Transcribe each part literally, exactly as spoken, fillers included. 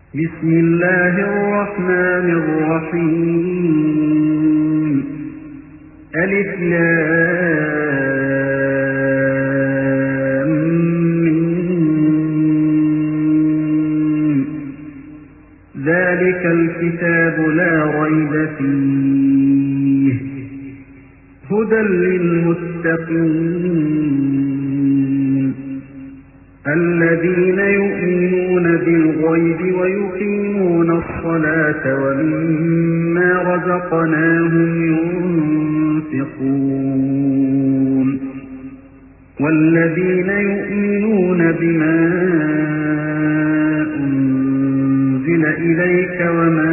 بسم الله الرحمن الرحيم ألف لام ميم ذلك الكتاب لا ريب فيه هدى للمتقين الذين يؤمنون بالغيب ويقيمون الصلاة ومما رزقناهم ينفقون والذين يؤمنون بما أنزل إليك وما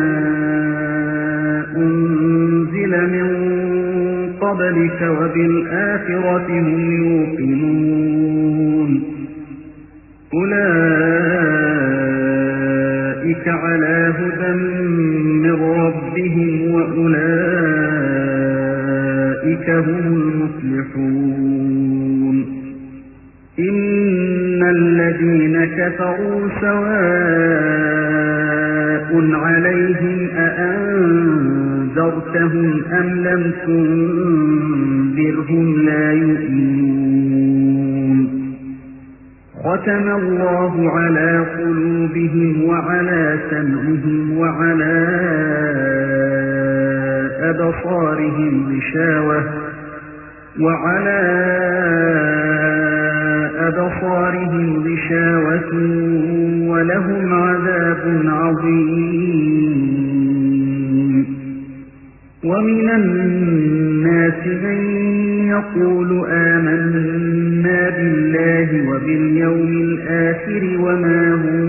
أنزل من قبلك وبالآخرة هم يوقنون أولئك على هدى من ربهم وأولئك هم المفلحون إن الذين كفروا سواء عليهم أأنذرتهم أم لم تنذرهم لا يؤمنون ختم الله على قلوبهم وعلى سمعهم وعلى أبصارهم غشاوة وعلى أبصارهم غشاوة ولهم عذاب عظيم ومن الناس من يقول آمنا بالله وباليوم الآخر وما هم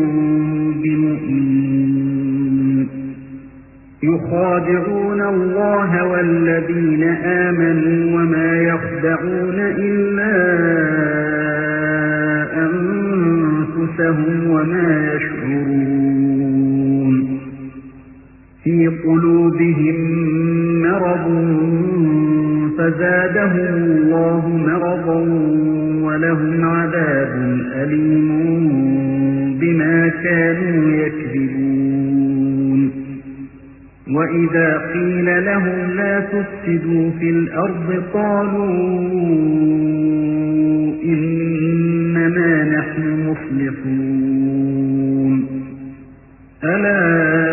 بمؤمنين يخادعون الله والذين آمنوا وما يخدعون إلا أنفسهم وما يشعرون في قلوبهم مرض فزادهم الله مرضا ولهم عذاب أليم بما كانوا يكذبون وإذا قيل لهم لا تفسدوا في الأرض قالوا إنما نحن مصلحون ألا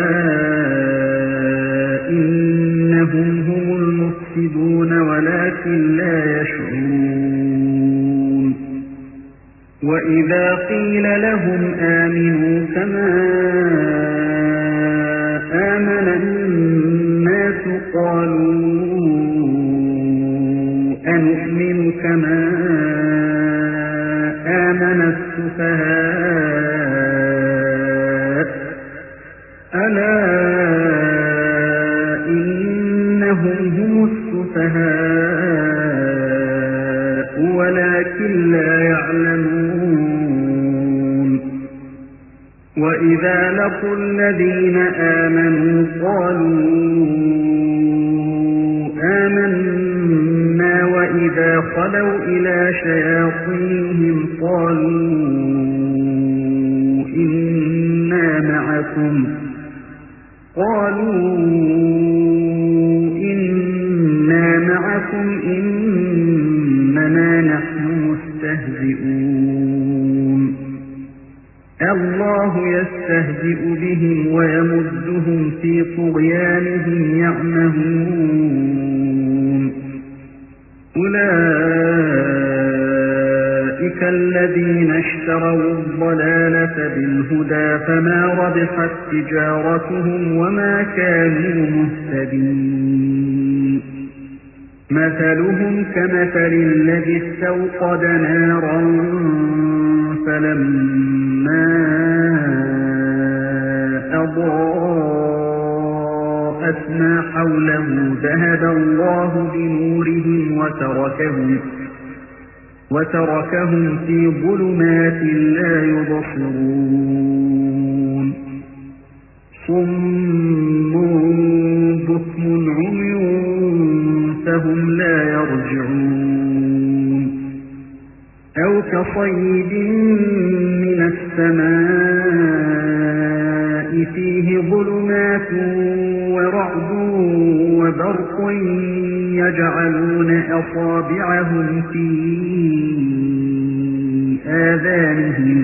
إنهم هم المفسدون ولكن لا يشعرون وإذا قيل لهم آمنوا كما آمن الناس قالوا أنؤمن كما آمن السفهاء ألا إنهم هم السفهاء ولكن لا يعلمون وإذا لقوا الذين آمنوا قالوا آمنا وإذا خلوا إلى شياطينهم قالوا إنا معكم قالوا إنا معكم إنما نحن مستهزئون الله يستهزئ بهم ويمدهم في طغيانهم يعمهون أولئك الذين اشتروا الضلالة بالهدى فما ربحت تجارتهم وما كانوا مهتدين مثلهم كمثل الذي استوقد نارا فلما أضاءت ما حوله ذهب الله بنورهم وتركهم وتركهم في ظلمات لا يبصرون صم بكم عمي فهم لا يرجعون أو كصيب من السماء أصابعهم في آذانهم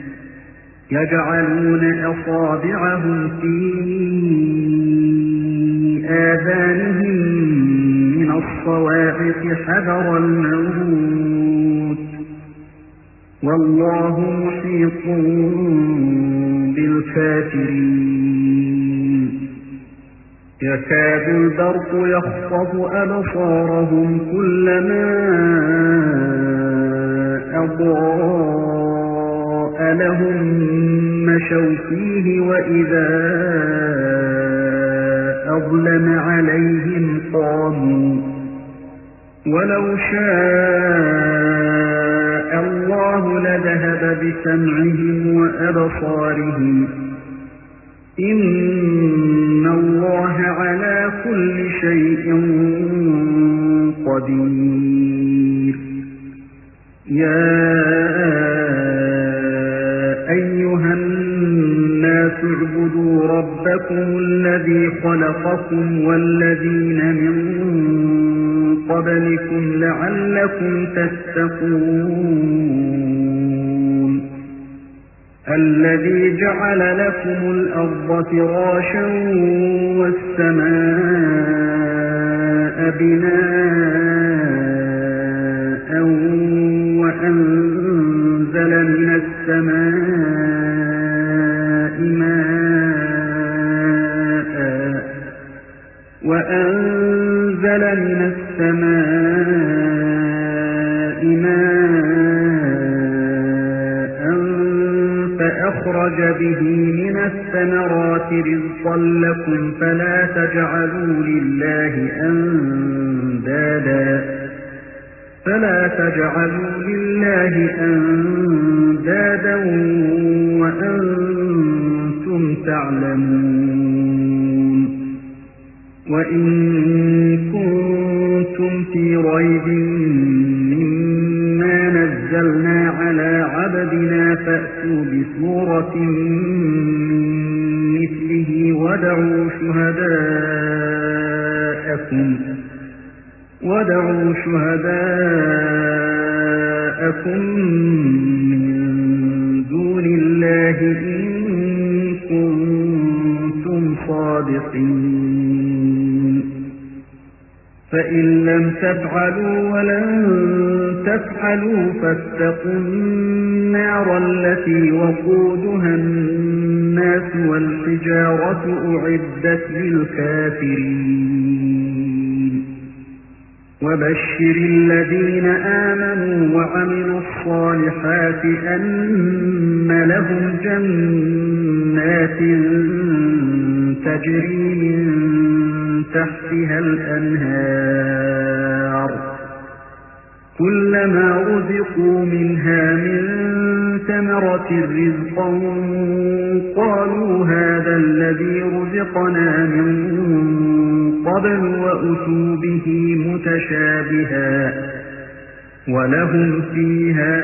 يجعلون أصابعهم في آذانهم من الصواعق حذر الموت والله محيط بالكافرين يكاد البرق يخطف أبصارهم كلما أضاء لهم مشوا فيه وإذا أظلم عليهم قاموا ولو شاء الله لذهب بسمعهم وأبصارهم إن الله على كل شيء قدير يا أيها الناس اعبدوا ربكم الذي خلقكم والذين من قبلكم لعلكم تتقون الذي جعل لكم الأرض فراشا والسماء بناء وأنزل من السماء ماء وأنزل من السماء ماء فأخرج به من الثمرات رزقا لكم فلا تجعلوا لله أندادا فلا تجعلوا لله أندادا وأنتم تعلمون وإن كنتم في ريب مما نزلنا على عبدنا فأتوا بسورة من مثله ودعوا شهداءكم ودعوا شهداءكم من دون الله إن كنتم صادقين فإن لم تفعلوا ولن تفعلوا فاتقوا النار التي وقودها الناس والحجارة أعدت للكافرين وبشر الذين آمنوا وعملوا الصالحات أن لهم جنات تجري من تحتها الأنهار كلما رزقوا منها من ثمرة رزقا قالوا هذا الذي رزقنا من قبل وأتوا به متشابها ولهم فيها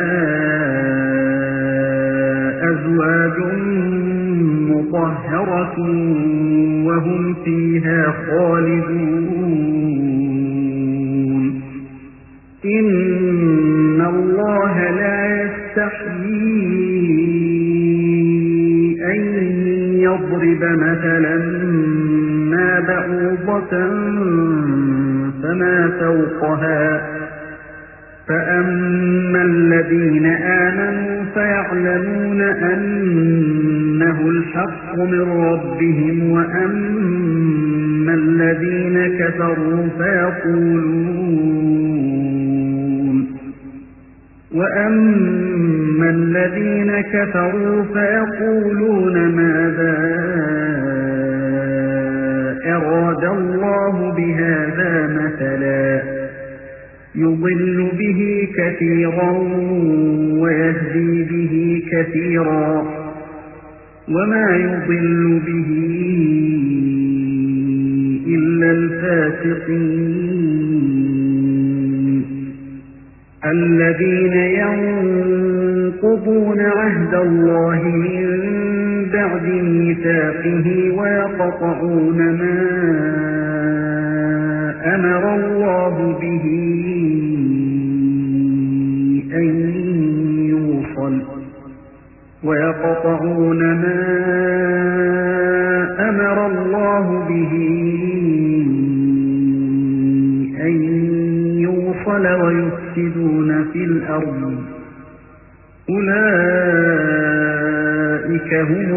أزواج مطهرة وهم فيها خالدون إن الله لا يستحيي أن يضرب مثلا ما بعوضة فما فوقها فأما الذين آمنوا فيعلمون أنه الحق من ربهم وأما الذين كفروا فيقولون وأما الذين كفروا فيقولون ماذا أراد الله بهذا مثلا يضل به كثيرا ويهدي به كثيرا وما يضل به إلا الفاسقين الذين ينقضون عهد الله من بعد ميثاقه ويقطعون ما أمر الله به ويقطعون ما أمر الله به أن يوصل ويفسدون في الأرض أولئك هم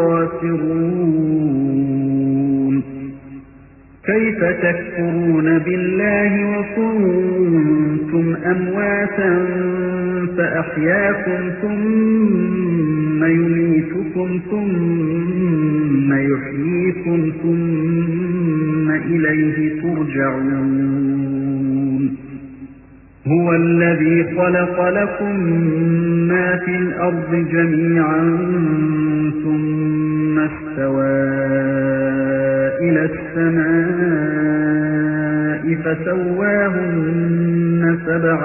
الخاسرون كيف تكفرون بالله وكنتم أمواتا فأحياكم ثم يميتكم ثم يحييكم ثم إليه ترجعون هو الذي خلق لكم ما في الأرض جميعا ثم استوى إلى السماء فسواهن سبع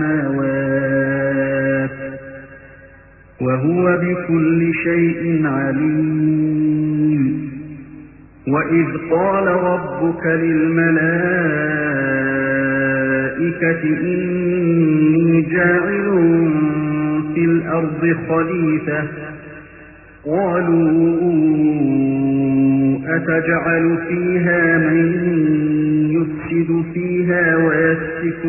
سماوات وهو بكل شيء عليم وإذ قال ربك للملائكة إني جاعل في الأرض خليفة قالوا أتجعل فيها من يفسد فيها ويسفك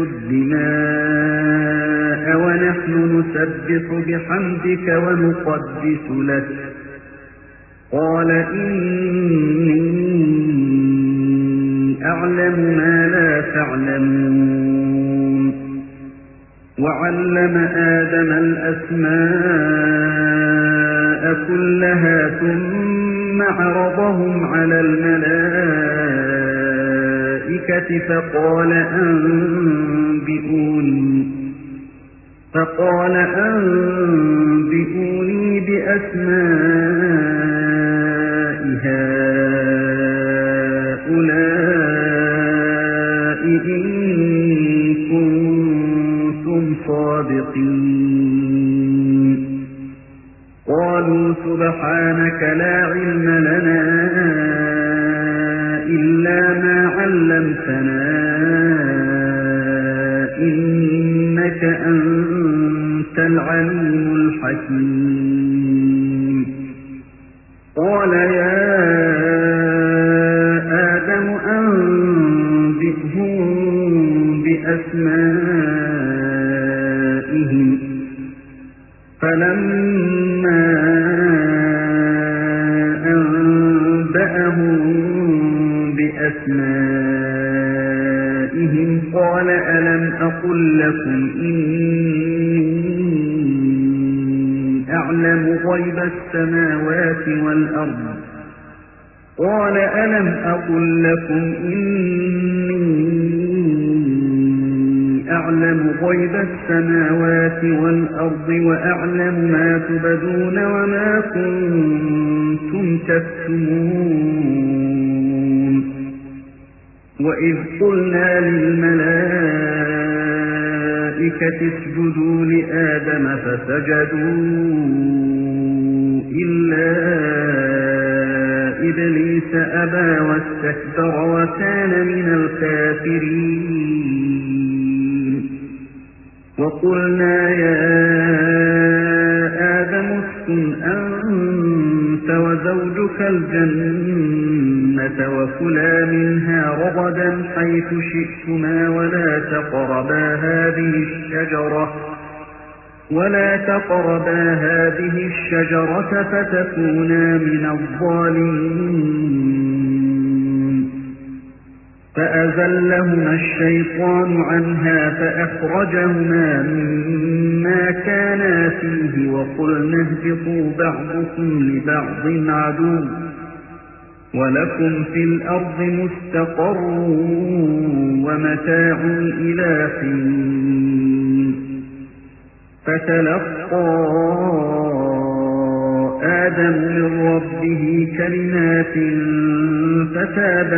الدماء ونحن نسبح بحمدك ونقدس لك قال إني أعلم ما لا تعلمون وعلم آدم الأسماء كلها ثم عرضهم على الملائكة فقال أنبئوني فقال أنبئوني بأسماء هؤلاء إن كنتم صادقين قالوا سبحانك لا علم لنا إلا ما علمتنا إنك أنت العليم الحكيم قال يا آدم أنبئهم بأسمائهم فلما أنبأهم بأسمائهم قال ألم أقل لكم إني أعلم غيب السماوات والأرض قال ألم أقل لكم إني أعلم غيب السماوات والأرض وأعلم ما تبدون وما كنتم تكتمون وإذ قلنا للملائكة اسجدوا لآدم فسجدوا إلا إبليس أبى واستكبر وكان من الكافرين وقلنا يا آدم اسكن أنت وزوجك الجنة وكلا منها رغدا حيث شئتما ولا تقربا هذه الشجرة ولا تقربا هذه الشجرة فتكونا من الظالمين فأزلهما الشيطان عنها فأخرجهما مما كانا فيه وقلنا اهبطوا بعضكم لبعض عدو ولكم في الأرض مستقر ومتاع إلى حين فتلقى آدم من ربه كلمات فتاب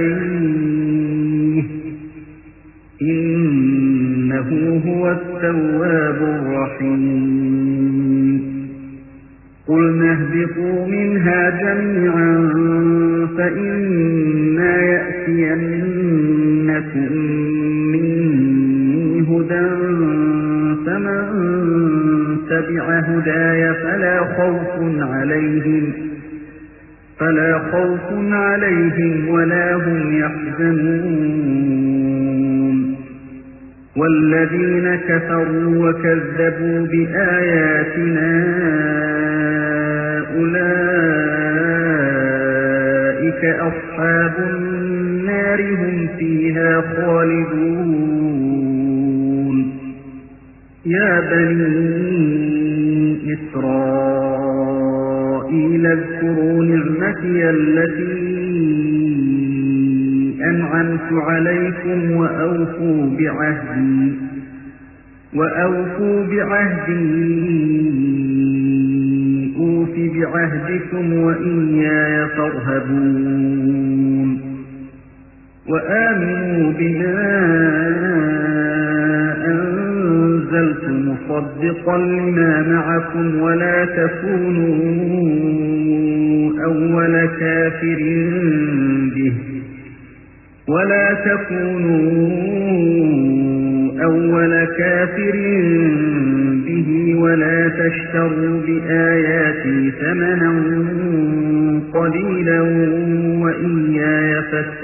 عليه إنه هو التواب الرحيم قلنا اهبطوا منها جميعا فإما يأتينكم مني هدى فمن تبع هداي فلا خوف عليهم فلا خوف عليهم ولا هم يحزنون والذين كفروا وكذبوا بآياتنا أولئك أصحاب النار هم فيها خالدون يا بني إسرائيل اذكروا نعمتي التي أنعمت عليكم وأوفوا بعهدي وأوفوا بعهدي أوف بعهدكم وإياي فارهبون وآمنوا بما أنزلت مصدقا لما معكم ولا تكونوا أول كافر به ولا تكونوا أول كافر به ولا تشتروا بآياتي ثمنا قليلا وإياي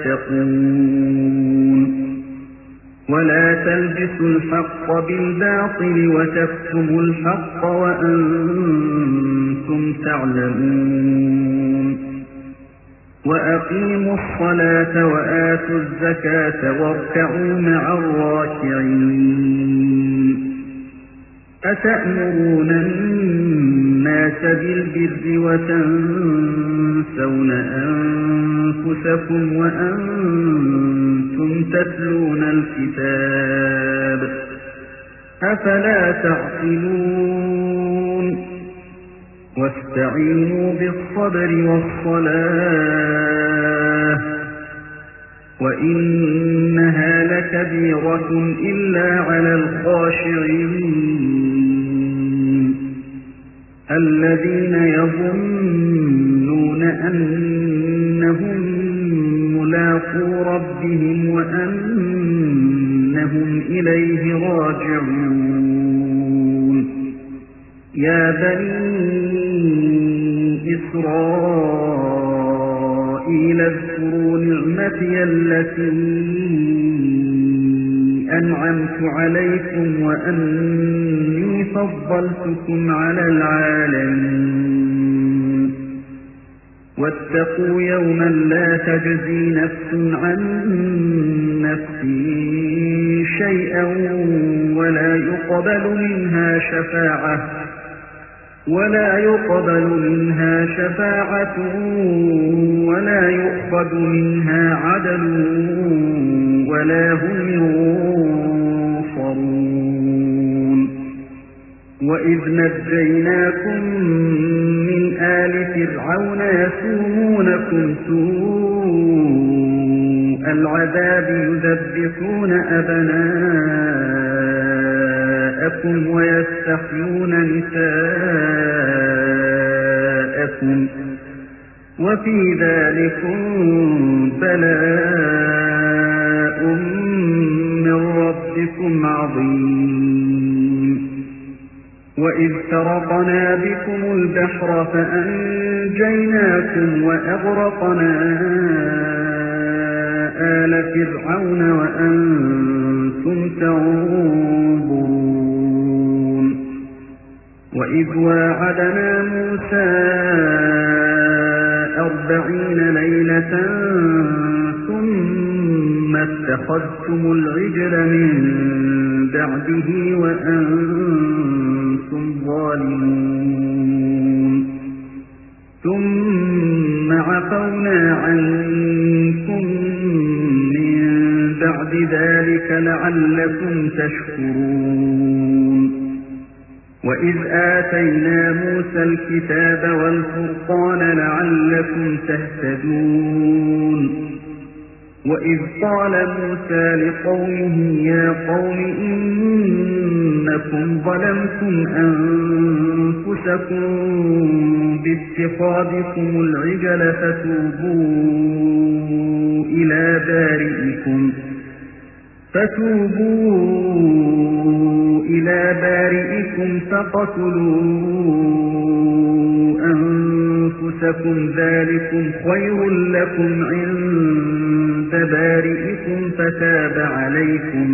فاتقون ولا تلبسوا الحق بالباطل وتكتموا الحق وأنتم تعلمون وأقيموا الصلاة وآتوا الزكاة واركعوا مع الراكعين أتأمرون الناس بالبر وتنسون أنفسكم وأنتم تتلون الكتاب أفلا تعقلون واستعينوا بالصبر والصلاة وإنها لكبيرة إلا على الخاشعين الذين يظنون أنهم ملاقو ربهم وأنهم إليه راجعون يا بني إسرائيل اذكروا نعمتي التي أنعمت عليكم وأني فضلتكم على العالمين واتقوا يوما لا تجزي نفس عن نفس شيئا ولا يقبل منها شفاعة ولا يقبل منها شفاعة ولا يؤخذ منها عدل ولا هم ينصرون وإذ نجيناكم من آل فرعون يسومونكم سوء العذاب يذبحون أبناءكم ويستحيون نساءكم وفي ذلكم بلاء من ربكم عظيم وإذ فرقنا بكم البحر فأنجيناكم وأغرقنا آل فرعون وأنتم تنظرون وإذ واعدنا موسى أربعين ليلة ثم اتخذتم العجل من بعده وأنتم ظالمون ثم عفونا عنكم من بعد ذلك لعلكم تشكرون وإذ آتينا موسى الكتاب والفرقان لعلكم تهتدون وإذ قال موسى لقومه يا قوم إنكم ظلمتم أنفسكم باتخاذكم العجل فتوبوا إلى بارئكم فتوبوا إلى بارئكم فاقتلوا أنفسكم ذلكم خير لكم عند بارئكم فتاب عليكم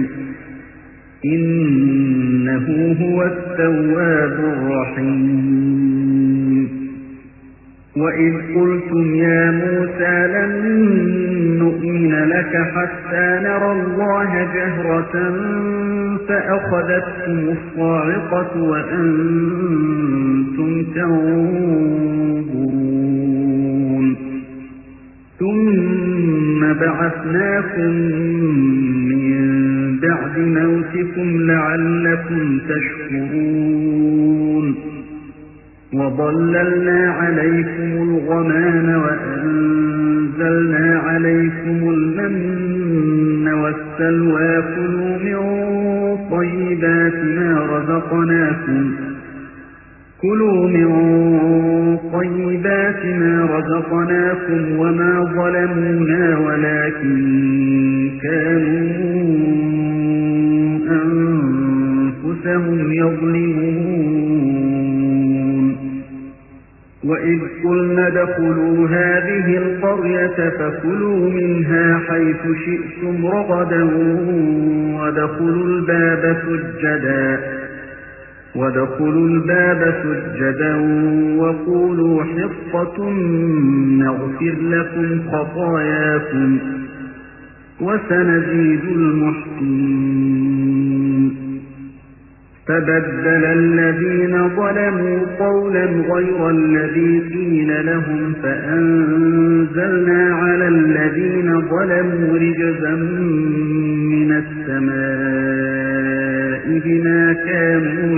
إنه هو التواب الرحيم وإذ قلتم يا موسى لن نؤمن لك حتى نرى الله جهرة فأخذتكم الصاعقة وأنتم تنظرون ثم بعثناكم من بعد موتكم لعلكم تشكرون وظللنا عليكم الغمام وأنزلنا عليكم المن والسلوى كلوا من طيبات ما رزقناكم كلوا من طيبات ما رزقناكم وما ظلمونا ولكن كانوا أنفسهم يظلمون وإذ قلنا ادخلوا هذه القرية فكلوا منها حيث شئتم رغدا وادخلوا الباب سجدا وادخلوا الباب سجدا وقولوا حطة نغفر لكم خطاياكم وسنزيد المحسنين فبدل الذين ظلموا قولا غير الذي قيل لهم فأنزلنا على الذين ظلموا رجزا من السماء بما كانوا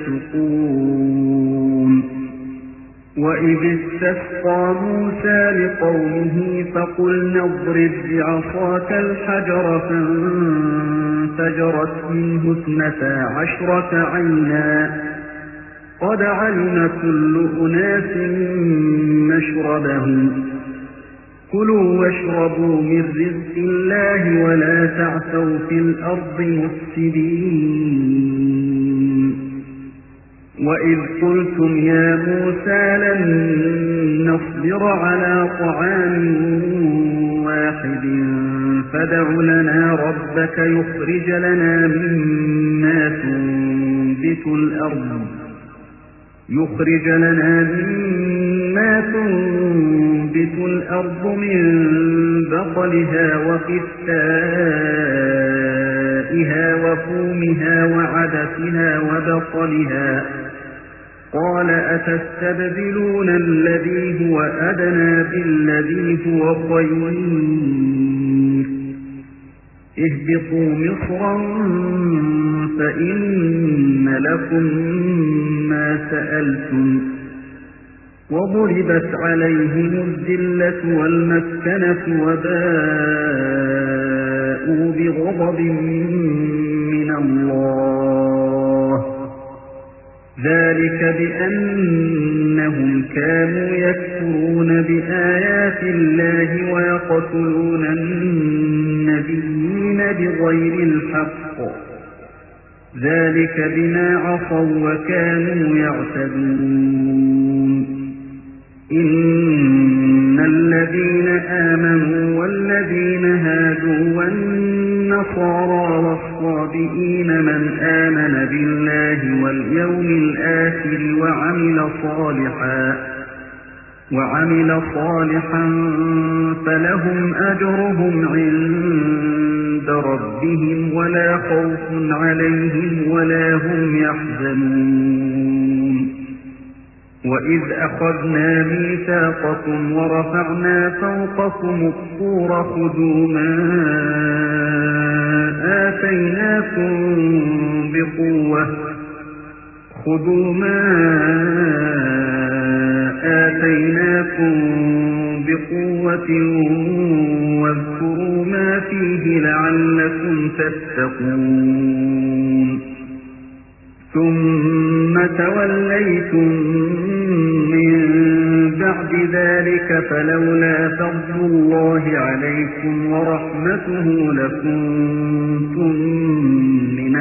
يفسقون وإذ استسقى موسى لقومه فقلنا اضرب بعصاك الحجر فانفجرت منه اثنتا عشرة عينا قد علم كل أناس مشربهم كلوا واشربوا من رزق الله ولا تعثوا في الأرض مفسدين وإذ قلتم يا موسى لن نصبر على طعام واحد فادع لنا ربك يخرج لنا مما تنبت الأرض يخرج لنا مما تنبت الأرض من بقلها وقثائها وفومها وعدسها وبصلها قال أتستبدلون الذي هو أدنى بالذي هو خير اهبطوا مصرا فإن لكم ما سألتم وضربت عليهم الذلة والمسكنة وباءوا بغضب من الله ذلك بأنهم كانوا يكفرون بآيات الله ويقتلون النبيين بغير الحق ذلك بما عصوا وكانوا يعتدون إن الذين آمنوا والذين هادوا والنصارى والصابئين من آمن بالله واليوم الآخر وعمل صالحا وعمل صالحا فلهم أجرهم عند ربهم ولا خوف عليهم ولا هم يحزنون وإذ أخذنا ميثاقكم ورفعنا فوقكم الطور خذوا ما آتيناكم بقوة خذوا ما آتيناكم بقوة واذكروا ما فيه لعلكم تتقون ثم توليتم من بعد ذلك فلولا فضل الله عليكم ورحمته لكنتم من من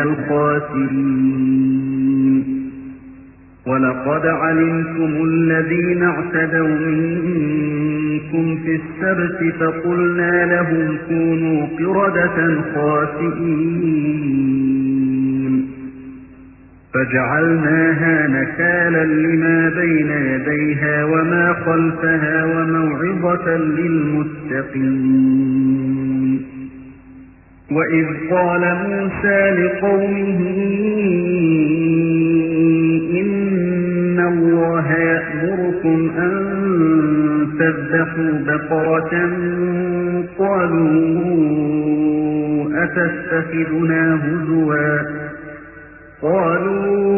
الخاسرين ولقد علمتم الذين اعتدوا منكم في السبت فقلنا لهم كونوا قردة خاسئين فجعلناها نكالا لما بين يديها وما خلفها وموعظة للمتقين وإذ قال موسى لقومه إن الله يأمركم أن تذبحوا بقرة قالوا أتتخذنا هزوا قالوا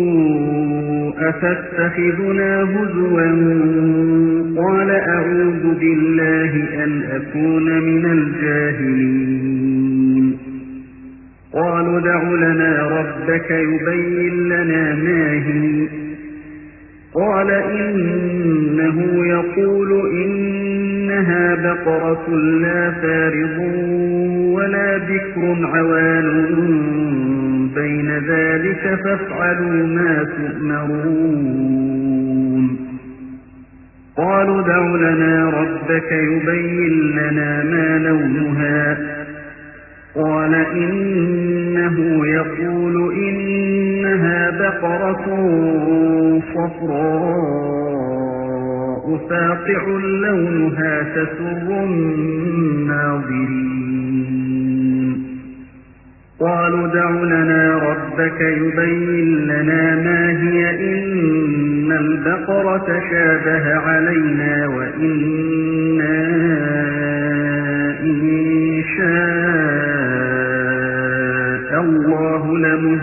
أتتخذنا هزوا قال أعوذ بالله أن أكون من الجاهلين قالوا ادع لنا ربك يبين لنا ما هي قال إنه يقول إنها بقرة لا فارض ولا بكر عوان بين ذلك فافعلوا ما تؤمرون قالوا ادع لنا ربك يبين لنا ما لونها قال إنه يقول إنها بقرة صفراء فاقع لونها تسر الناظرين قالوا ادع لنا ربك يبين لنا ما هي إن البقرة شابه علينا وإنا إن شاء الله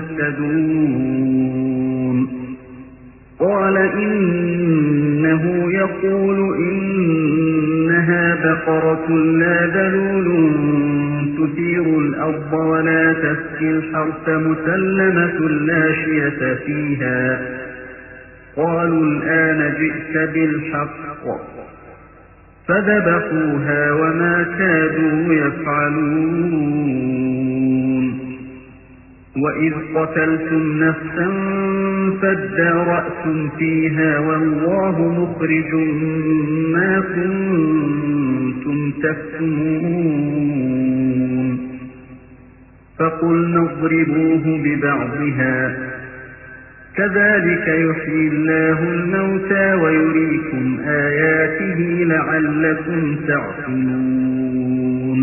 لمهتدون قال إنه يقول إنها بقرة لا ذلول تثير الأرض ولا تسقي الحرث مسلمة لا شية فيها قالوا الآن جئت بالحق فذبحوها وما كادوا يفعلون وإذ قتلتم نفسا فادارأتم فيها والله مخرج ما كنتم تكتمون فقلنا اضربوه ببعضها كذلك يحيي الله الموتى ويريكم آياته لعلكم تعقلون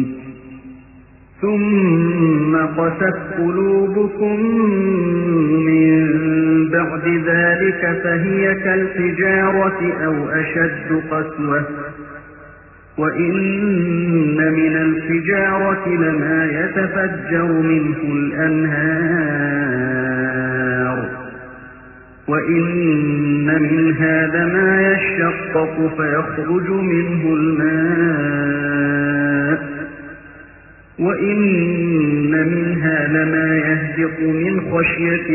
ثم قست قلوبكم من بعد ذلك فهي كالحجارة أو أشد قسوة وإن من الحجارة لما يتفجر منه الأنهار وإن منها لما يشقق فيخرج منه الماء وإن منها لما يهبط من خشية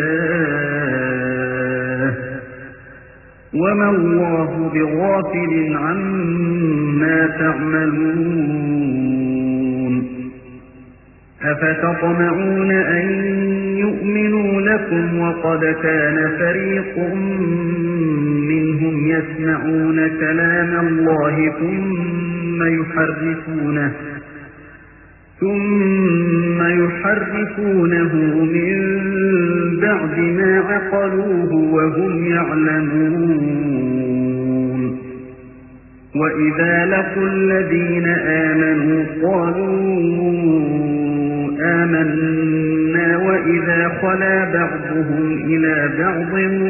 الله وما الله بغافل عما تعملون أفتطمعون أن يؤمنوا لكم وقد كان فريق منهم يسمعون كلام الله ثم يحرفونه ثم يحرفونه من بعد ما عقلوه وهم يعلمون وإذا لقوا الذين آمنوا قالوا آمنا وإذا خلا بعضهم إلى بعض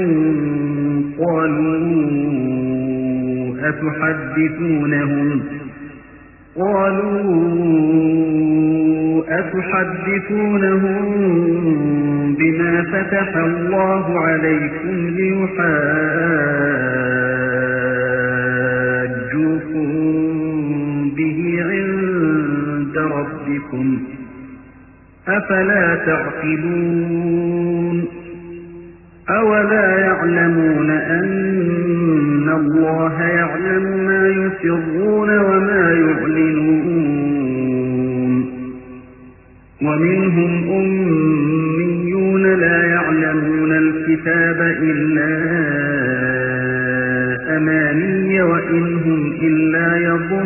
قالوا أتحدثونهم قالوا أتحدثونهم بما فتح الله عليكم ليحاجوكم به عند ربكم أفلا تعقلون أولا يعلمون أن الله يعلم ما يسرون وما يعلنون ومنهم أمة وإن هم إلا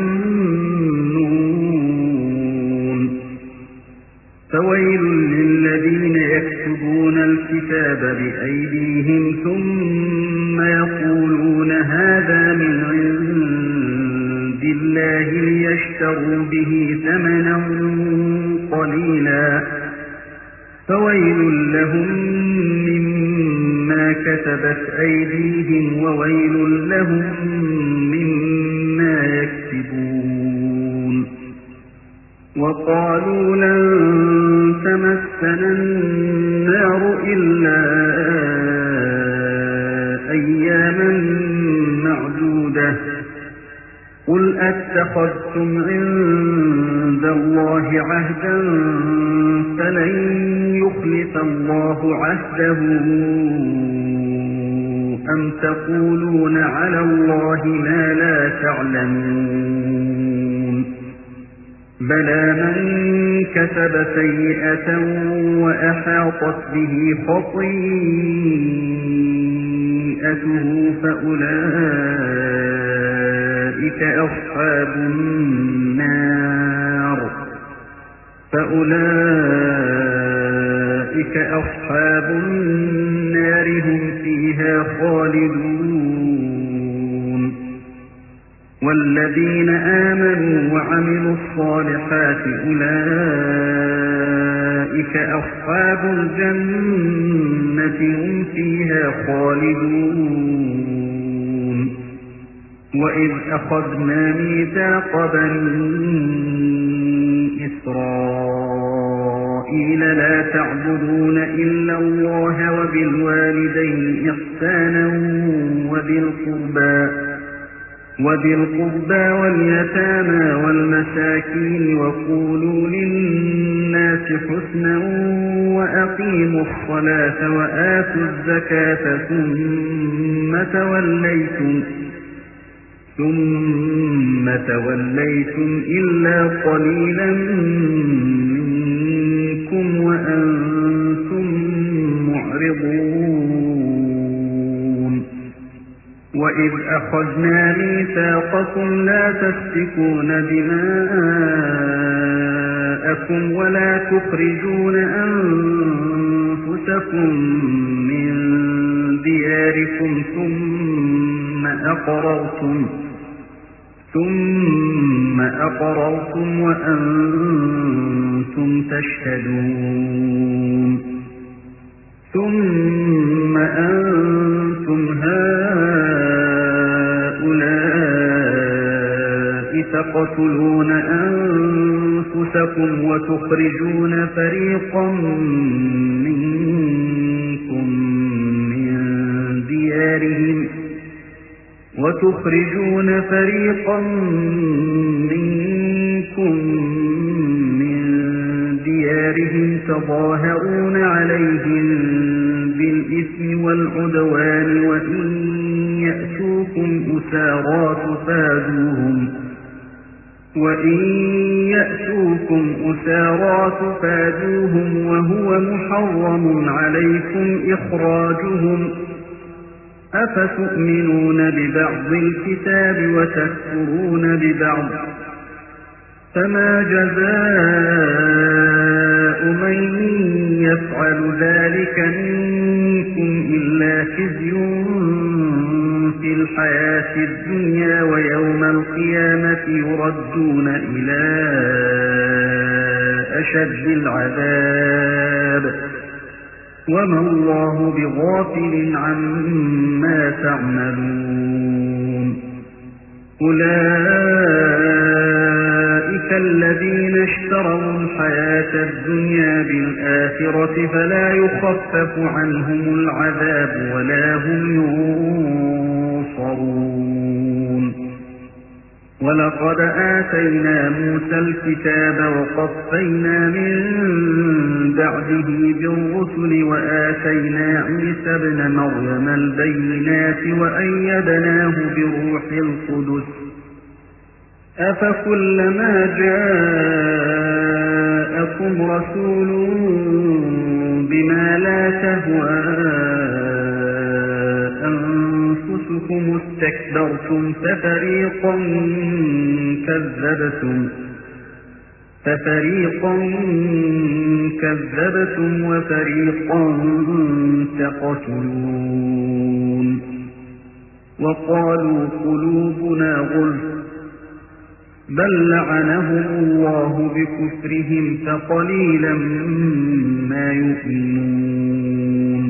يظنون فويل للذين يكتبون الكتاب بأيديهم ثم يقولون هذا من عند الله ليشتروا به ثمنا قليلا فويل لهم مما كتبت أيديهم وويل لهم مما يكسبون وقالوا لن تمسنا النار إلا أياما معدودة قل أتخذتم عند الله عهدا فلن يخلف الله عهده أم تقولون على الله ما لا تعلمون بلى من كسب سيئة وأحاطت به خطيئته فأولئك أصحاب النار فأولئك أصحاب النار هم فيها خالدون والذين آمنوا وعملوا الصالحات أولئك أصحاب الجنة هم فيها خالدون وإذ أخذنا ميثاق بني إسرائيل لا تعبدون إلا الله وبالوالدين إحسانا وبالقربى وبالقربى واليتامى والمساكين وقولوا للناس حسنا وأقيموا الصلاة وآتوا الزكاة ثم توليتم ثم توليتم إلا قليلا منكم وأنتم معرضون وإذ أخذنا ميثاقكم لا تسفكون دماءكم ولا تخرجون أنفسكم من دياركم ثم أقررتم ثم أقررتم وأنتم تشهدون ثم أنتم هؤلاء تقتلون أنفسكم وتخرجون فريقا منكم من ديارهم وتخرجون فريقا منكم من ديارهم تظاهرون عليهم بالإثم والعدوان وإن يأتوكم أسارى تفادوهم وإن يأتوكم أسارى تفادوهم وهو محرم عليكم إخراجهم أفتؤمنون ببعض الكتاب وتكفرون ببعض فما جزاء من يفعل ذلك منكم إلا خزي في الحياة الدنيا ويوم القيامة يردون إلى أشد العذاب وما الله بغافل عما تعملون أولئك الذين اشتروا الحياة الدنيا بالآخرة فلا يخفف عنهم العذاب ولا هم ينصرون ولقد آتينا موسى الكتاب وقفينا من بعده بالرسل وآتينا عيسى ابن مريم البينات وأيدناه بروح القدس أفكلما جاءكم رسول بما لا تهوى أنفسكم اسْتَكْبَرْتُمْ فَفَرِيقًا كَذَّبْتُمْ فَفَرِيقًا كَذَّبْتُمْ وَفَرِيقًا تَقْتُلُونَ وَقَالُوا قُلُوبُنَا غُلْفٌ بَل لَّعَنَهُمُ اللَّهُ بِكُفْرِهِمْ فَقَلِيلًا مَّا يُؤْمِنُونَ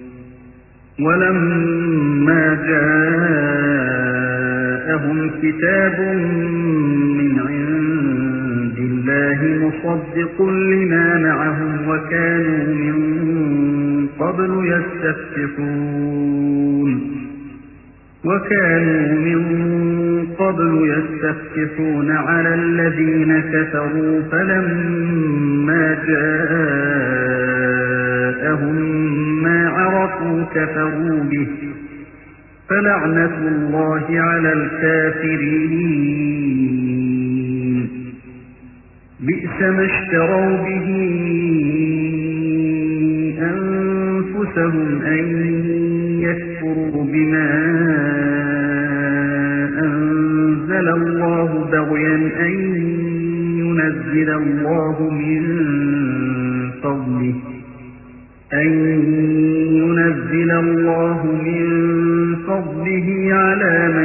وَلَمَّا جَاءَهُمْ كِتَابٌ مِّنْ عِندِ اللَّهِ مُصَدِّقٌ لِّمَا مَعَهُمْ وَكَانُوا مِن قَبْلُ يَسْتَفْتِحُونَ وَكَانُوا مِن قَبْلُ يَسْتَفْتِحُونَ عَلَى الَّذِينَ كَفَرُوا فَلَمَّا جَاءَهُم مَّا عَرَفُوا كَفَرُوا بِهِ فَلَعْنَةُ اللَّهِ عَلَى الْكَافِرِينَ بِئْسَ مَا اشْتَرَوْا بِهِ أَنفُسَهُمْ أَن يَكْفُرُوا بِمَا أَنزَلَ اللَّهُ بَغْيًا أَن يُنَزِّلَ اللَّهُ مِن فَضْلِهِ أَن يُنَزِّلَ اللَّهُ مِن فَضْلِهِ عَلَى مَن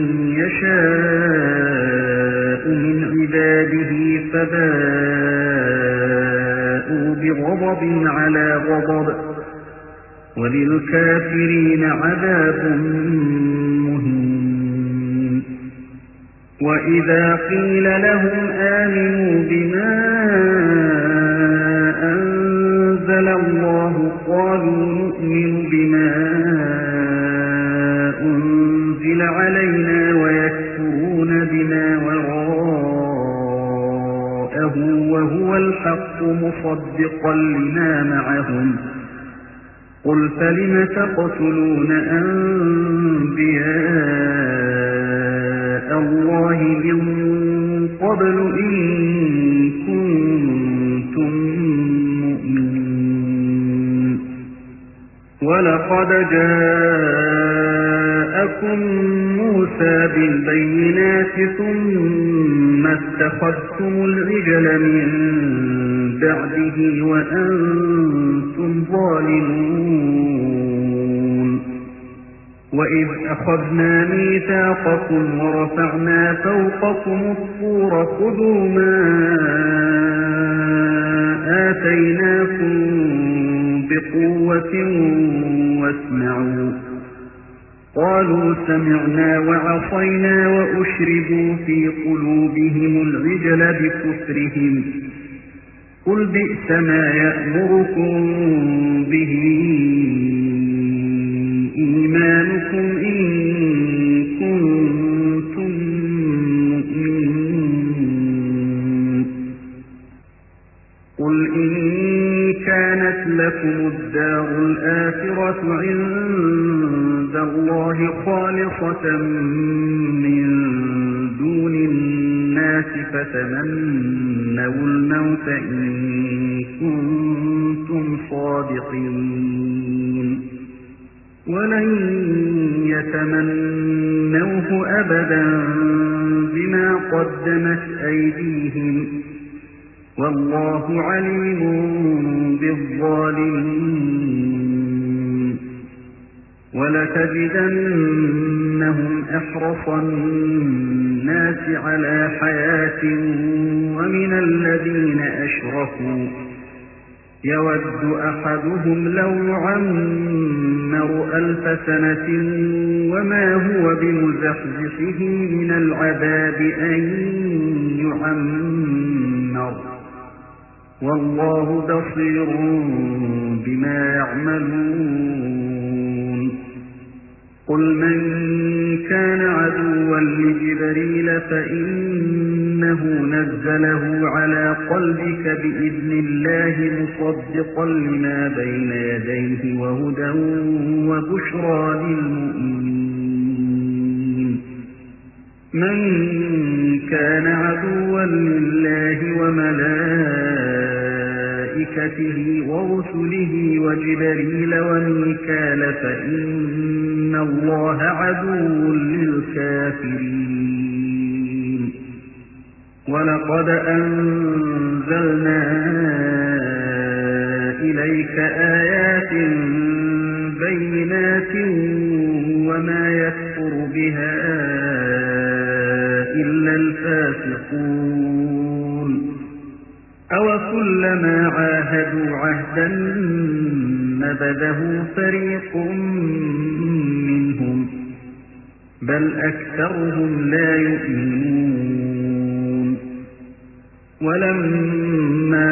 يَشَاءُ مِنْ عِبَادِهِ فَبَاءُوا بِغَضَبٍ عَلَى غَضَبٍ وَلِلْكَافِرِينَ عَذَابٌ مُّهِينٌ وَإِذَا قِيلَ لَهُمْ آمِنُوا بِمَا أَنزَلَ اللَّهُ قَالُوا نُؤْمِنُ بِمَا أُنزِلَ عَلَيْنَا وَيَكْفُرُونَ بِمَا وَرَاءَهُ وَهُوَ الْحَقُّ مُصَدِّقًا لِّمَا مَعَهُمْ قُلْ فَلِمَ تَقْتُلُونَ أَنبِيَاءَ اللَّهِ مِن قَبْلُ إِن كُنتُم مُّؤْمِنِينَ وَلَقَدْ جَاءَكُم مُّوسَىٰ بِالْبَيِّنَاتِ ثُمَّ اتَّخَذْتُمُ الْعِجْلَ مِن بَعْدِهِ وَأَنتُمْ ظَالِمُونَ وَإِذْ أَخَذْنَا مِيثَاقَكُمْ وَرَفَعْنَا فَوْقَكُمُ الطُّورَ خُذُوا مَا آتَيْنَاكُم بِقُوَّةٍ وَاسْمَعُوا قَالُوا سَمِعْنَا وَعَصَيْنَا وَأُشْرِبُوا فِي قُلُوبِهِمُ الْعِجْلَ بِكُفْرِهِمْ قُلْ بِئْسَ مَا يَأْمُرُكُم بِهِ إِيمَانُكُمْ إِن كُنتُم مُّؤْمِنِينَ قُلْ إِن كَانَتْ لَكُمُ الدَّارُ الْآخِرَةُ عِندَ اللَّهِ خَالِصَةً مِّن دُونِ النَّاسِ فَتَمَنَّوُا الْمَوْتَ إِن كُنتُمْ صَادِقِينَ وَلَن يَتَمَنَّوْهُ أَبَدًا بِمَا قَدَّمَتْ أَيْدِيهِمْ وَاللَّهُ عَلِيمٌ بِالظَّالِمِينَ وَلَتَجِدَنَّهُمْ أَحْرَصَ النَّاسِ عَلَىٰ حَيَاةٍ وَمِنَ الَّذِينَ أَشْرَكُوا يَوَدُّ أَحَدُهُمْ لَوْ يُعَمَّرُ أَلْفَ سَنَةٍ وَمَا هُوَ بِمُزَحْزِحِهِ مِنَ الْعَذَابِ أَن يُعَمَّرَ وَاللَّهُ بَصِيرٌ بِمَا يَعْمَلُونَ قُلْ مَن كَانَ عَدُوًّا لِّجِبْرِيلَ فَإِنَّهُ نَزَّلَهُ عَلَىٰ قَلْبِكَ بِإِذْنِ اللَّهِ مُصَدِّقًا لِّمَا بَيْنَ يَدَيْهِ وَهُدًى وَبُشْرَىٰ لِلْمُؤْمِنِينَ مَن كَانَ عَدُوًّا لِّلَّهِ وَمَلَائِكَتِهِ وَرُسُلِهِ وَجِبْرِيلَ وَمِيكَالَ فَإِنَّ إِنَّ اللَّهَ عَدُوٌّ لِّلْكَافِرِينَ وَلَقَدْ أَنزَلْنَا إِلَيْكَ آيَاتٍ بَيِّنَاتٍ وَمَا يَكْفُرُ بِهَا إِلَّا الْفَاسِقُونَ أَوَكُلَّمَا عَاهَدُوا عَهْدًا نَّبَذَهُ فَرِيقٌ مِّنْهُم بَلْ أَكْثَرُهُمْ لَا يُؤْمِنُونَ وَلَمَّا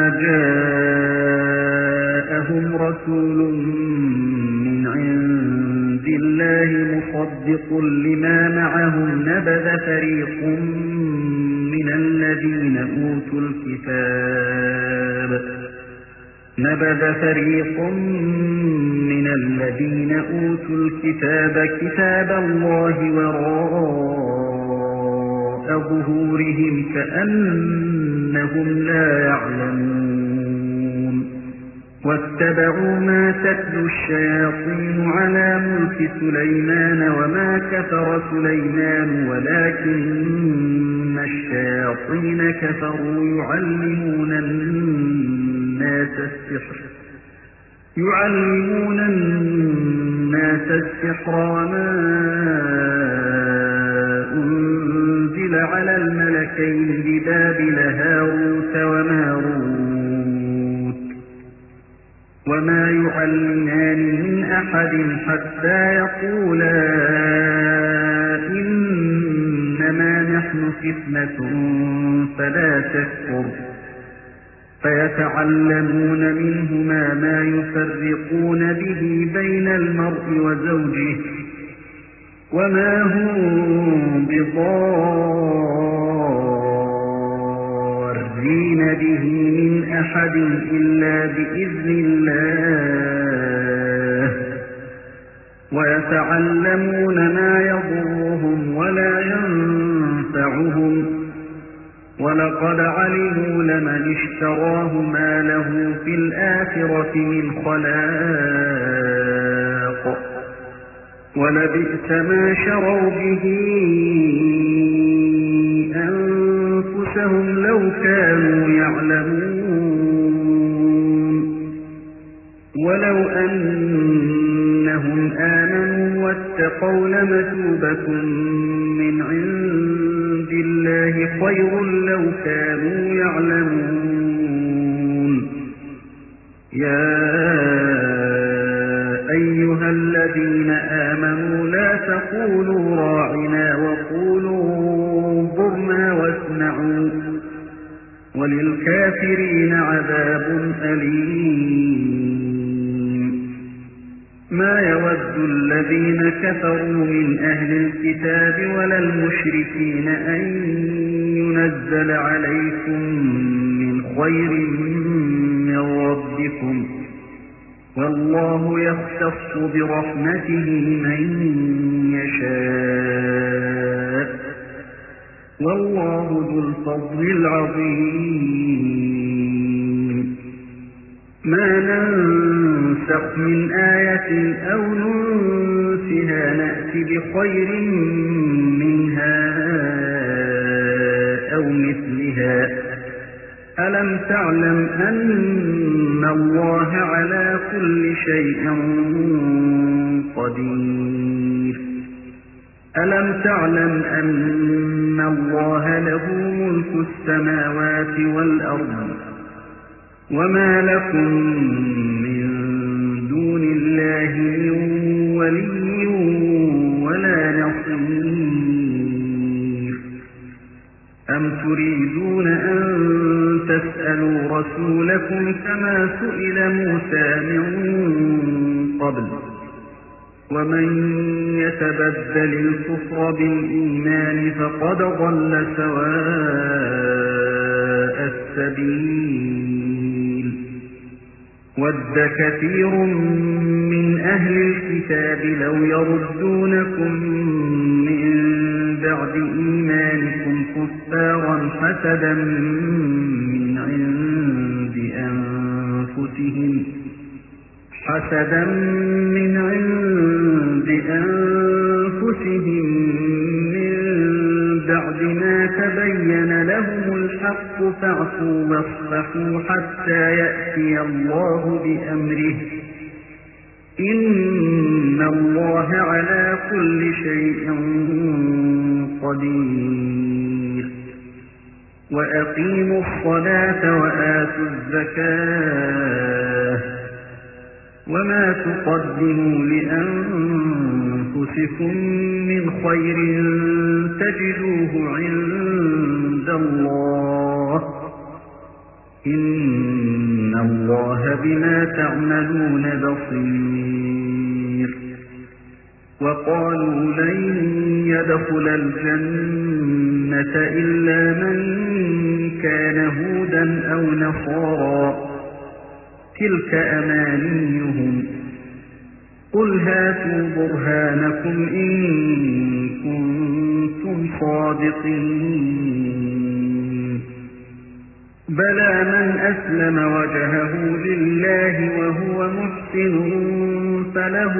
جَاءَهُمْ رَسُولٌ مِّنْ عِندِ اللَّهِ مُصَدِّقٌ لِّمَا مَعَهُمْ نَبَذَ فَرِيقٌ مِّنَ الَّذِينَ أُوتُوا الْكِتَابَ نَبَذَ فَرِيقٌ مِّنَ الَّذِينَ أُوتُوا الْكِتَابَ كِتَابَ اللَّهِ وَرَاءَ ظُهُورِهِمْ كَأَنَّهُمْ لَا يَعْلَمُونَ وَاتَّبَعُوا مَا تَتْلُو الشَّيَاطِينُ عَلَى مُلْكِ سُلَيْمَانَ وَمَا كَفَرَ سُلَيْمَانُ وَلَكِنَّ الشَّيَاطِينَ كَفَرُوا يُعَلِّمُونَ النَّاسَ السِّحْرَ يُعَلِّمُونَ النَّاسَ السِّحْرَ وَمَا أُنزِلَ عَلَى الْمَلَكَيْنِ بِبَابِلَ هَارُوتَ وَمَارُوتَ وَمَا يُعَلِّمَانِ مِنْ أَحَدٍ حَتَّى يَقُولَا إِنَّمَا نَحْنُ فِتْنَةٌ فَلَا تَكْفُرْ فَيَتَعَلَّمُونَ مِنْهُمَا مَا يُفَرِّقُونَ بِهِ بَيْنَ الْمَرْءِ وَزَوْجِهِ وَمَا هُم بِضَارِّينَ بِهِ مِنْ أَحَدٍ إِلَّا بِإِذْنِ اللَّهِ وَيَتَعَلَّمُونَ مَا يَضُرُّهُمْ وَلَا يَنفَعُهُمْ وَلَقَدْ عَلِمُوا لَمَنِ اشْتَرَاهُ مَا لَهُ فِي الْآخِرَةِ مِنْ خَلَاقٍ وَلَبِئْسَ مَا شَرَوْا بِهِ أَنفُسَهُمْ لَوْ كَانُوا يَعْلَمُونَ وَلَوْ أَنَّهُمْ آمَنُوا وَاتَّقَوْا لَمَثُوبَةٌ مِّنْ عِندِ اللَّهِ خَيْرٌ لَّوْ كَانُوا يَعْلَمُونَ يَا أَيُّهَا الَّذِينَ آمَنُوا لَا تَقُولُوا رَاعِنَا وَقُولُوا انظُرْنَا وَاسْمَعُوا وَلِلْكَافِرِينَ عَذَابٌ أَلِيمٌ مَا يَوَدُّ الَّذِينَ كَفَرُوا مِنْ أَهْلِ الْكِتَابِ وَلَا الْمُشْرِكِينَ أَن يُنَزَّلَ عَلَيْكُم مِّنْ خَيْرٍ مِّن رَّبِّكُمْ وَاللَّهُ يَخْتَصُّ بِرَحْمَتِهِ مَن يَشَاءُ وَاللَّهُ ذُو الْفَضْلِ الْعَظِيمِ مَا نَنسَخْ مِنْ آيَةٍ أَوْ نُنسِهَا نَأْتِ بِخَيْرٍ مِّنْهَا أَوْ مِثْلِهَا أَلَمْ تَعْلَمْ أَنَّ اللَّهَ عَلَى كُلِّ شَيْءٍ قَدِيرٌ أَلَمْ تَعْلَمْ أَنَّ اللَّهَ لَهُ مُلْكُ السَّمَاوَاتِ وَالْأَرْضِ وَمَا لَكُم مِّن دُونِ اللَّهِ مِن وَلِيٍّ وَلَا نَصِيرٍ أَمْ تُرِيدُونَ أَن تَسْأَلُوا رَسُولَكُمْ كَمَا سُئِلَ مُوسَىٰ مِن قَبْلُ وَمَن يَتَبَدَّلِ الْكُفْرَ بِالْإِيمَانِ فَقَدْ ضَلَّ سَوَاءَ السَّبِيلِ وَدَّ كَثِيرٌ مِّنْ أَهْلِ الْكِتَابِ لَوْ يَرُدُّونَكُم مِّن بَعْدِ إِيمَانِكُمْ كُفَّارًا حَسَدًا مِّنْ عِندِ أَنفُسِهِمْ حَسَدًا مِّنْ عِندِ أَنفُسِهِم تبين لهم الحق فاعفوا واصفحوا حتى يأتي الله بأمره إن الله على كل شيء قدير وأقيموا الصلاة وآتوا الزكاة وما تقدموا لأنفسكم من خير تجدوه عند الله إن الله بما تعملون بصير وقالوا لن يدخل الجنة إلا من كان هودا أو نصارى تلك أمانيهم قل هاتوا برهانكم إن كنتم صادقين بلى من أسلم وجهه لله وهو محسن فله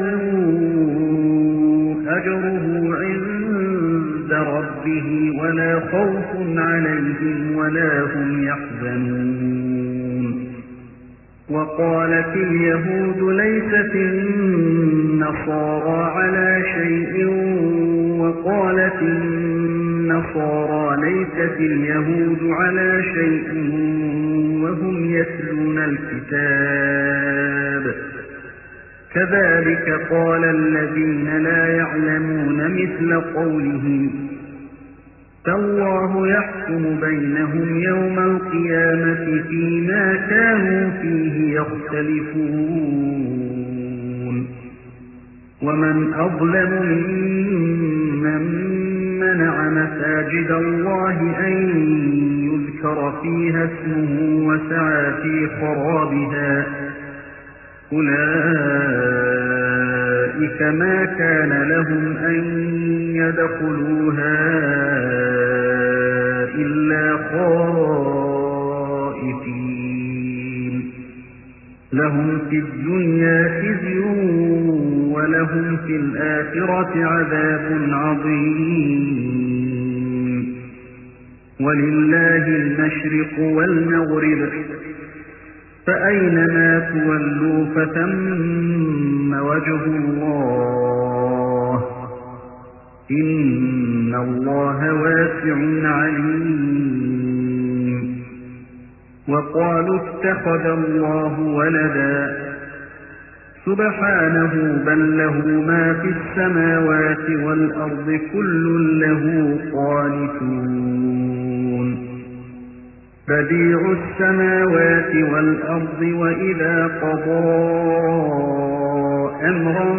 أجره عند ربه ولا خوف عليهم ولا هم يحزنون وقالت اليهود ليست النصارى على شيء وقالت النصارى ليست اليهود على شيء وهم يتلون الكتاب كذلك قال الذين لا يعلمون مثل قولهم فالله يحكم بينهم يوم القيامة فيما كانوا فيه يختلفون ومن أظلم ممن منع مساجد الله أن يذكر فيها اسمه وسعى في خرابها أولئك ما كان لهم أن يدخلوها إلا خائفين لهم في الدنيا خزي ولهم في الآخرة عذاب عظيم ولله المشرق والمغرب فأينما تولوا فثم وجه الله إن الله واسع عليم وقالوا اتخذ الله ولدا سبحانه بل له ما في السماوات والأرض كل له قانتون بديع السماوات والأرض وإذا قضى أمرا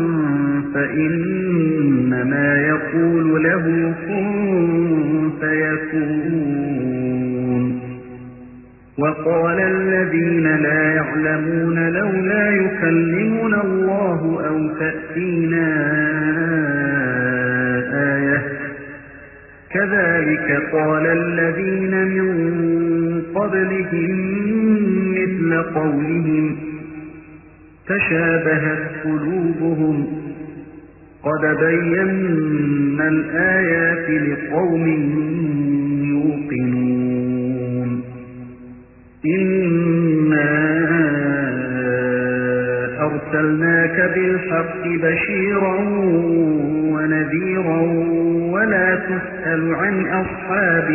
فإنما يقول له كن فيكون وقال الذين لا يعلمون لولا يكلمنا الله أو تأتينا آية كذلك قال الذين من قبلهم مثل قولهم تشابهت قلوبهم قد بينا الآيات لقوم يوقنون إنا أرسلناك بالحق بشيرا ونذيرا ولا تسأل عن أصحاب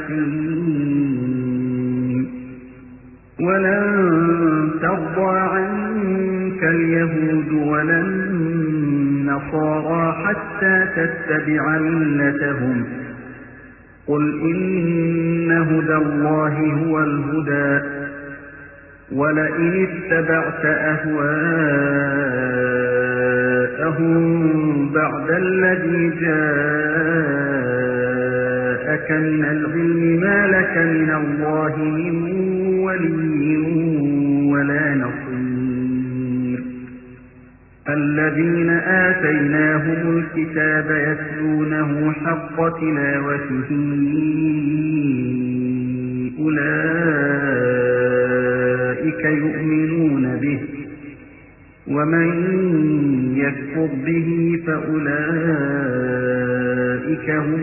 الجحيم ولن ترضى عنك اليهود ولا النصارى حتى تتبع ملتهم قل إن هدى الله هو الهدى ولئن اتبعت أهواءهم بعد الذي جاءك من العلم ما لك من الله من ولي ولا نصير الذين آتيناهم الكتاب يتلونه حق تلاوته أولئك يؤمنون به ومن يكفر به فأولئك أولئك هم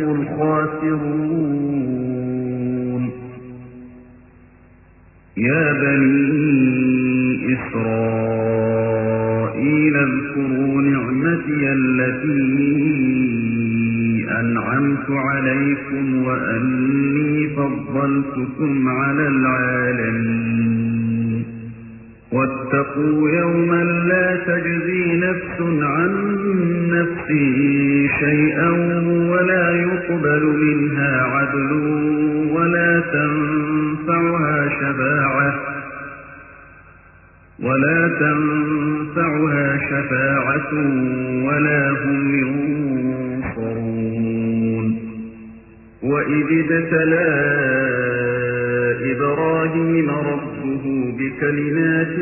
الخاسرون. يا بني إسرائيل اذكروا نعمتي التي أنعمت عليكم وأني فضلتكم على العالمين. واتقوا يوما لا تجزي نفس عن نفس شيئا ولا يقبل منها عدل ولا تنفعها شفاعة ولا تنفعها شفاعة ولا هم ينصرون. وإذ ابتلى إبراهيم ربه بكلمات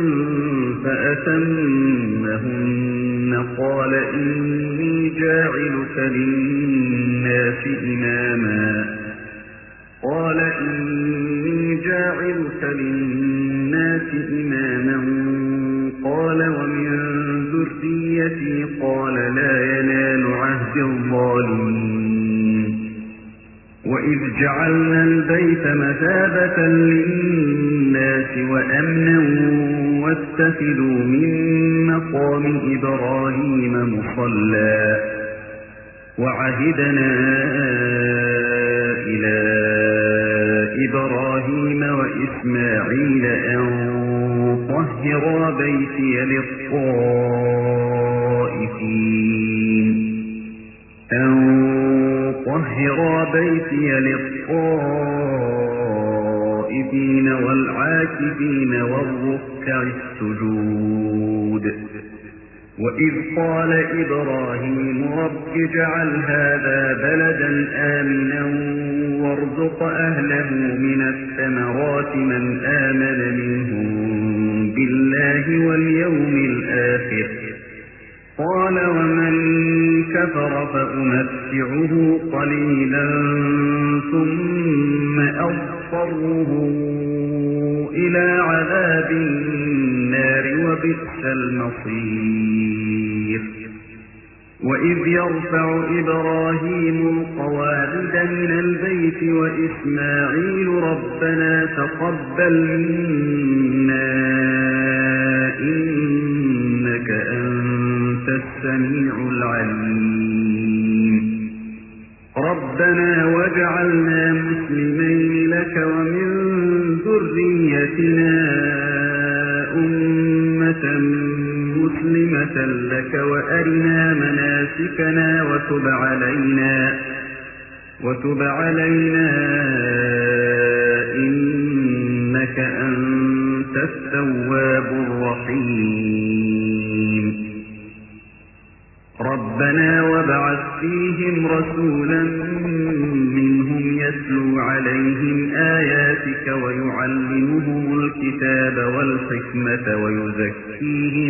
فأتمهن قال إني جاعلك للناس إماما قال إني جاعلك للناس إماما قال ومن ذريتي قال لا ينال عهد الظالمين. وإذ جعلنا البيت مثابة للناس وأمنا واتخذوا من مقام إبراهيم مصلى وعهدنا إلى إبراهيم وإسماعيل أن طهرا بيتي للطائفين أن طهرا بيتي للطائفين والعاكفين والركع السجود. وإذ قال إبراهيم رب اجعل هذا بلدا آمنا وارزق أهله من الثمرات من آمن منهم بالله واليوم الآخر قال ومن كفر فأمتعه قليلا ثم أضطره إلى عذاب النار وبئس المصير. وإذ يرفع إبراهيم القواعد من البيت وإسماعيل ربنا تقبل منا إنك أنت السميع العليم. ربنا واجعلنا مسلمين لك ومن ذريتنا أمة مسلمة لك وأرنا مناسكنا وتب علينا وتب علينا إنك أنت التواب الرحيم. ربنا وابعث فيهم رسولا منهم يتلو عليهم آياتك ويعلمهم الكتاب والحكمة ويزكيهم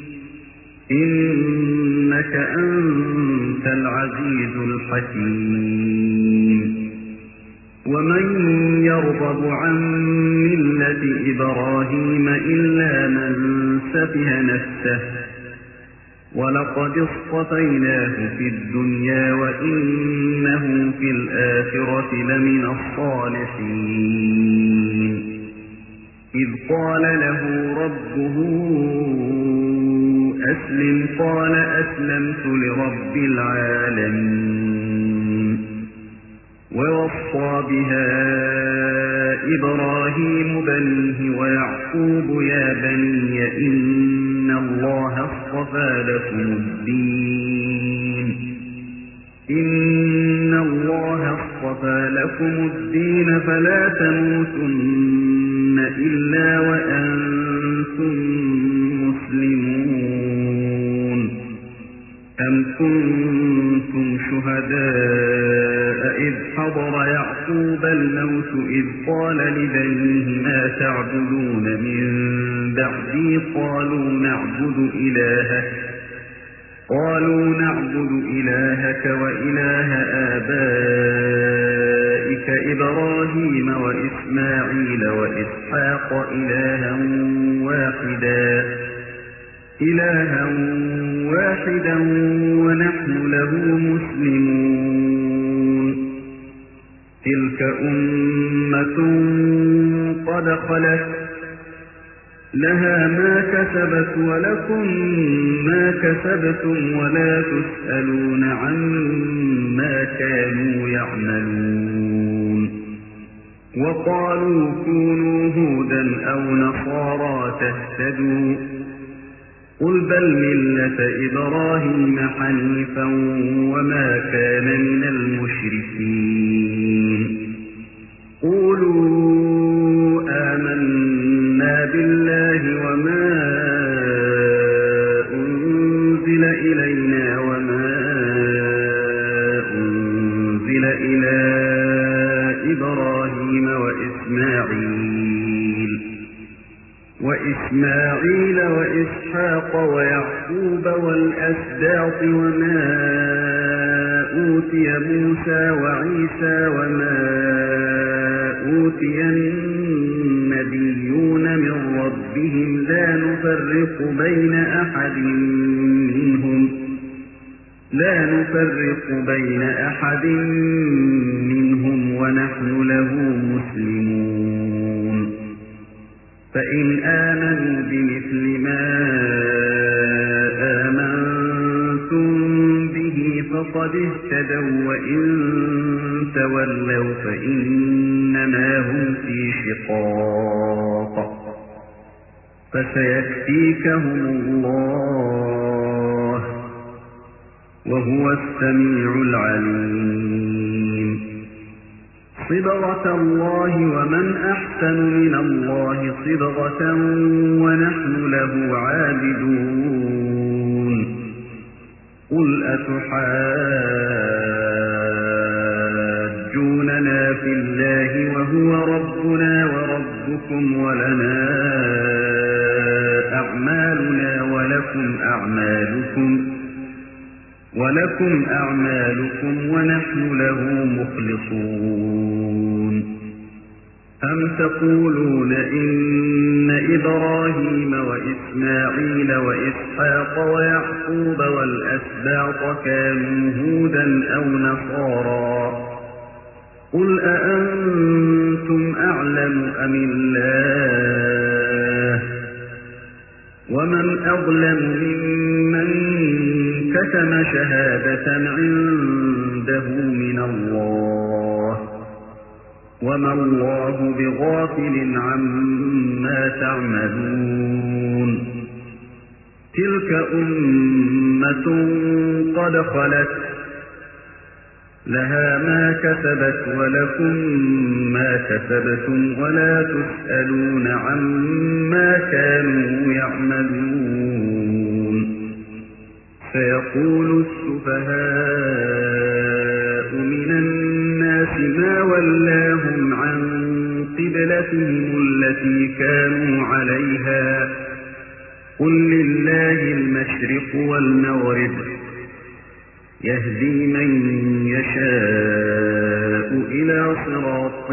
إنك أنت العزيز الحكيم. ومن يرغب عن ملة إبراهيم إلا من سفه نفسه ولقد اصطفيناه في الدنيا وإنه في الآخرة لمن الصالحين. إذ قال له ربه أسلم قال أسلمت لرب العالمين. ووصى بها إبراهيم بنيه ويعقوب يا بني إن الله اصطفى لكم الدين إن الله اصطفى لكم الدين فلا تموتن إلا وأنتم مسلمون. أم كنتم شهداء إذ حضر يعقوب الموت إذ قال لبنيه ما تعبدون من بعدي قالوا نعبد إلهك قالوا نعبد إلهك وإله آبائك إبراهيم وإسماعيل وإسحاق إلها واحدا إلها واحدا ونحن له مسلمون. تلك أمة قد خلت لها ما كسبت ولكم ما كسبتم ولا تسألون عما كانوا يعملون وقالوا كونوا هودا أو نصارى تهتدوا قل بل ملة إبراهيم حنيفا وما كان من المشركين قولوا آمنا بالله وما أنزل إلينا وما أنزل إلى إبراهيم وإسماعيل وإسماعيل وإسحاق ويعقوب والأسباط وما أوتي موسى وعيسى وما أوتي النبيون من ربهم لا نفرق بين أحد منهم لا نفرق بين أحد منهم ونحن له مسلمون فإن آمنوا بمثل ما آمنتم به فقد اهتدوا وإن تولوا فإنما هم في شقاق فسيكفيكهم الله وهو السميع العليم صبغة الله ومن أحسن من الله صبغة ونحن له عابدون قل أتحاجوننا في الله وهو ربنا وربكم ولنا أعمالنا ولكم أعمالكم ولكم أعمالكم ونحن له مخلصون أم تقولون إن إبراهيم وإسماعيل وإسحاق ويعقوب والأسباط كانوا هودا أو نصارى قل أأنتم أعلم أم الله ومن أظلم ممن كتم شهادة عنده من الله وما الله بغافل عما تعملون تلك أمة قد خلت لها ما كسبت ولكم ما كسبتم ولا تسألون عما كانوا يعملون سيقول السفهاء من الناس ما ولاهم عن قبلتهم التي كانوا عليها قل لله المشرق والمغرب يهدي من يشاء إلى صراط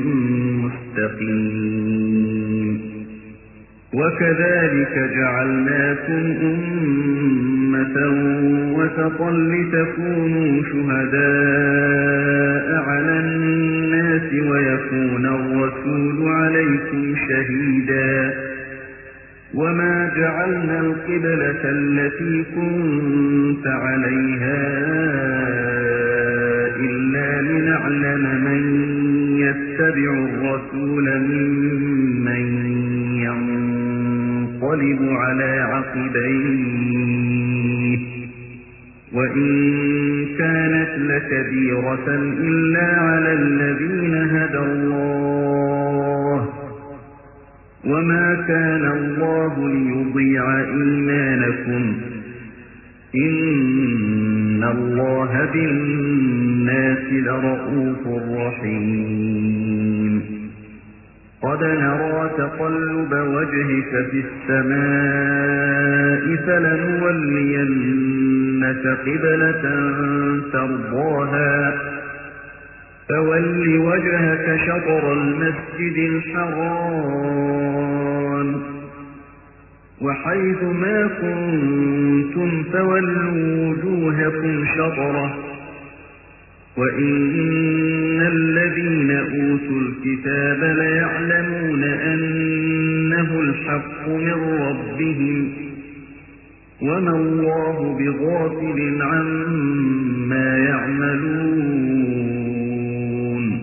مستقيم وكذلك جعلناكم أمة وسطا لتكونوا شهداء على الناس ويكون الرسول عليكم شهيدا وما جعلنا القبلة التي كنت عليها إلا لنعلم من يتبع الرسول ممن ينقلب على عقبيه وإن كانت لكبيرة إلا على الذين هدى الله وما كان الله ليضيع إيمانكم إن الله بالناس لرءوف رحيم قد نرى تقلب وجهك في السماء فلنولينك قبلة ترضاها فول وجهك شطر المسجد الحرام وحيث ما كنتم فولوا وجوهكم شطره وإن الذين ربهم وما الله بغافل عما يعملون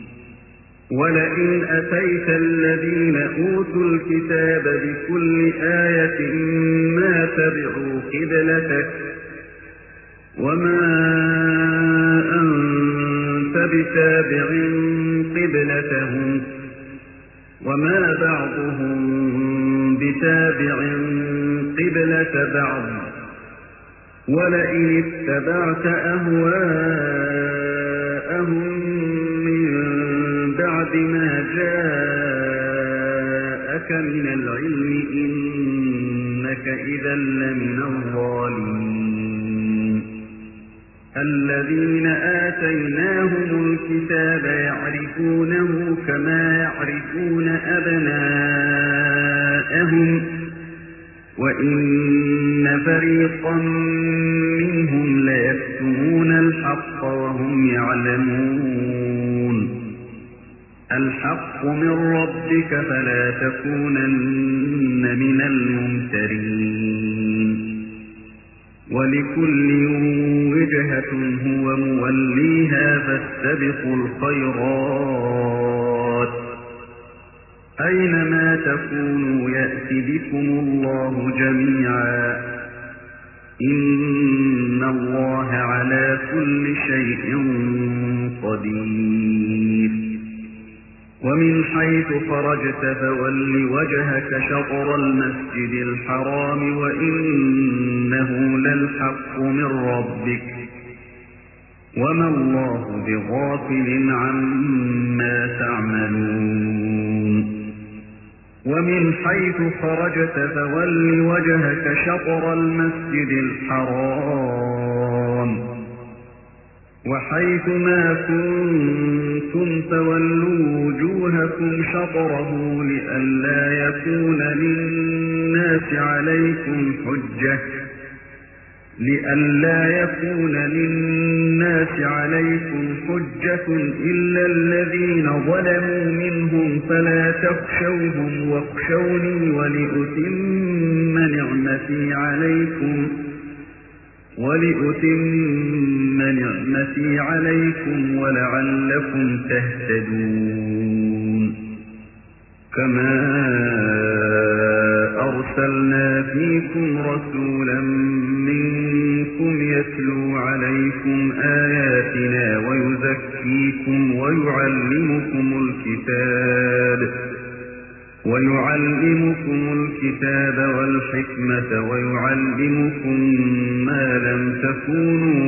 ولئن أتيت الذين أوتوا الكتاب بكل آية ما تبعوا قبلتك وما أنت بتابع قبلتهم وما بعضهم بتابع قبلة بعض ولئن اتبعت أهواءهم من بعد ما جاءك من العلم إنك إذا لمن الظالمين الذين آتيناهم الكتاب يعرفونه كما يعرفون أبناءهم وإن فريقا منهم ليكتمون الحق وهم يعلمون الحق من ربك فلا تكونن من الممترين ولكل وجهة هو موليها فاستبقوا الخيرات أينما تكونوا يأت بكم الله جميعا إن الله على كل شيء قدير ومن حيث خرجت فول وجهك شطر المسجد الحرام وإنه للحق من ربك وما الله بغافل عما تعملون ومن حيث خرجت فول وجهك شطر المسجد الحرام وحيث ما كنتم فولوا وجوهكم شطره لئلا يكون للناس عليكم حجة لئلا يكون للناس عليكم حجة إلا الذين ظلموا منهم فلا تخشوهم واخشوني ولأتم نعمتي عليكم ولأتم نعمتي عليكم ولعلكم تهتدون كما أرسلنا فيكم رسولا منكم يتلو عليكم آياتنا ويزكيكم ويعلمكم الكتاب ويعلمكم الكتاب والحكمة ويعلمكم ما لم تكونوا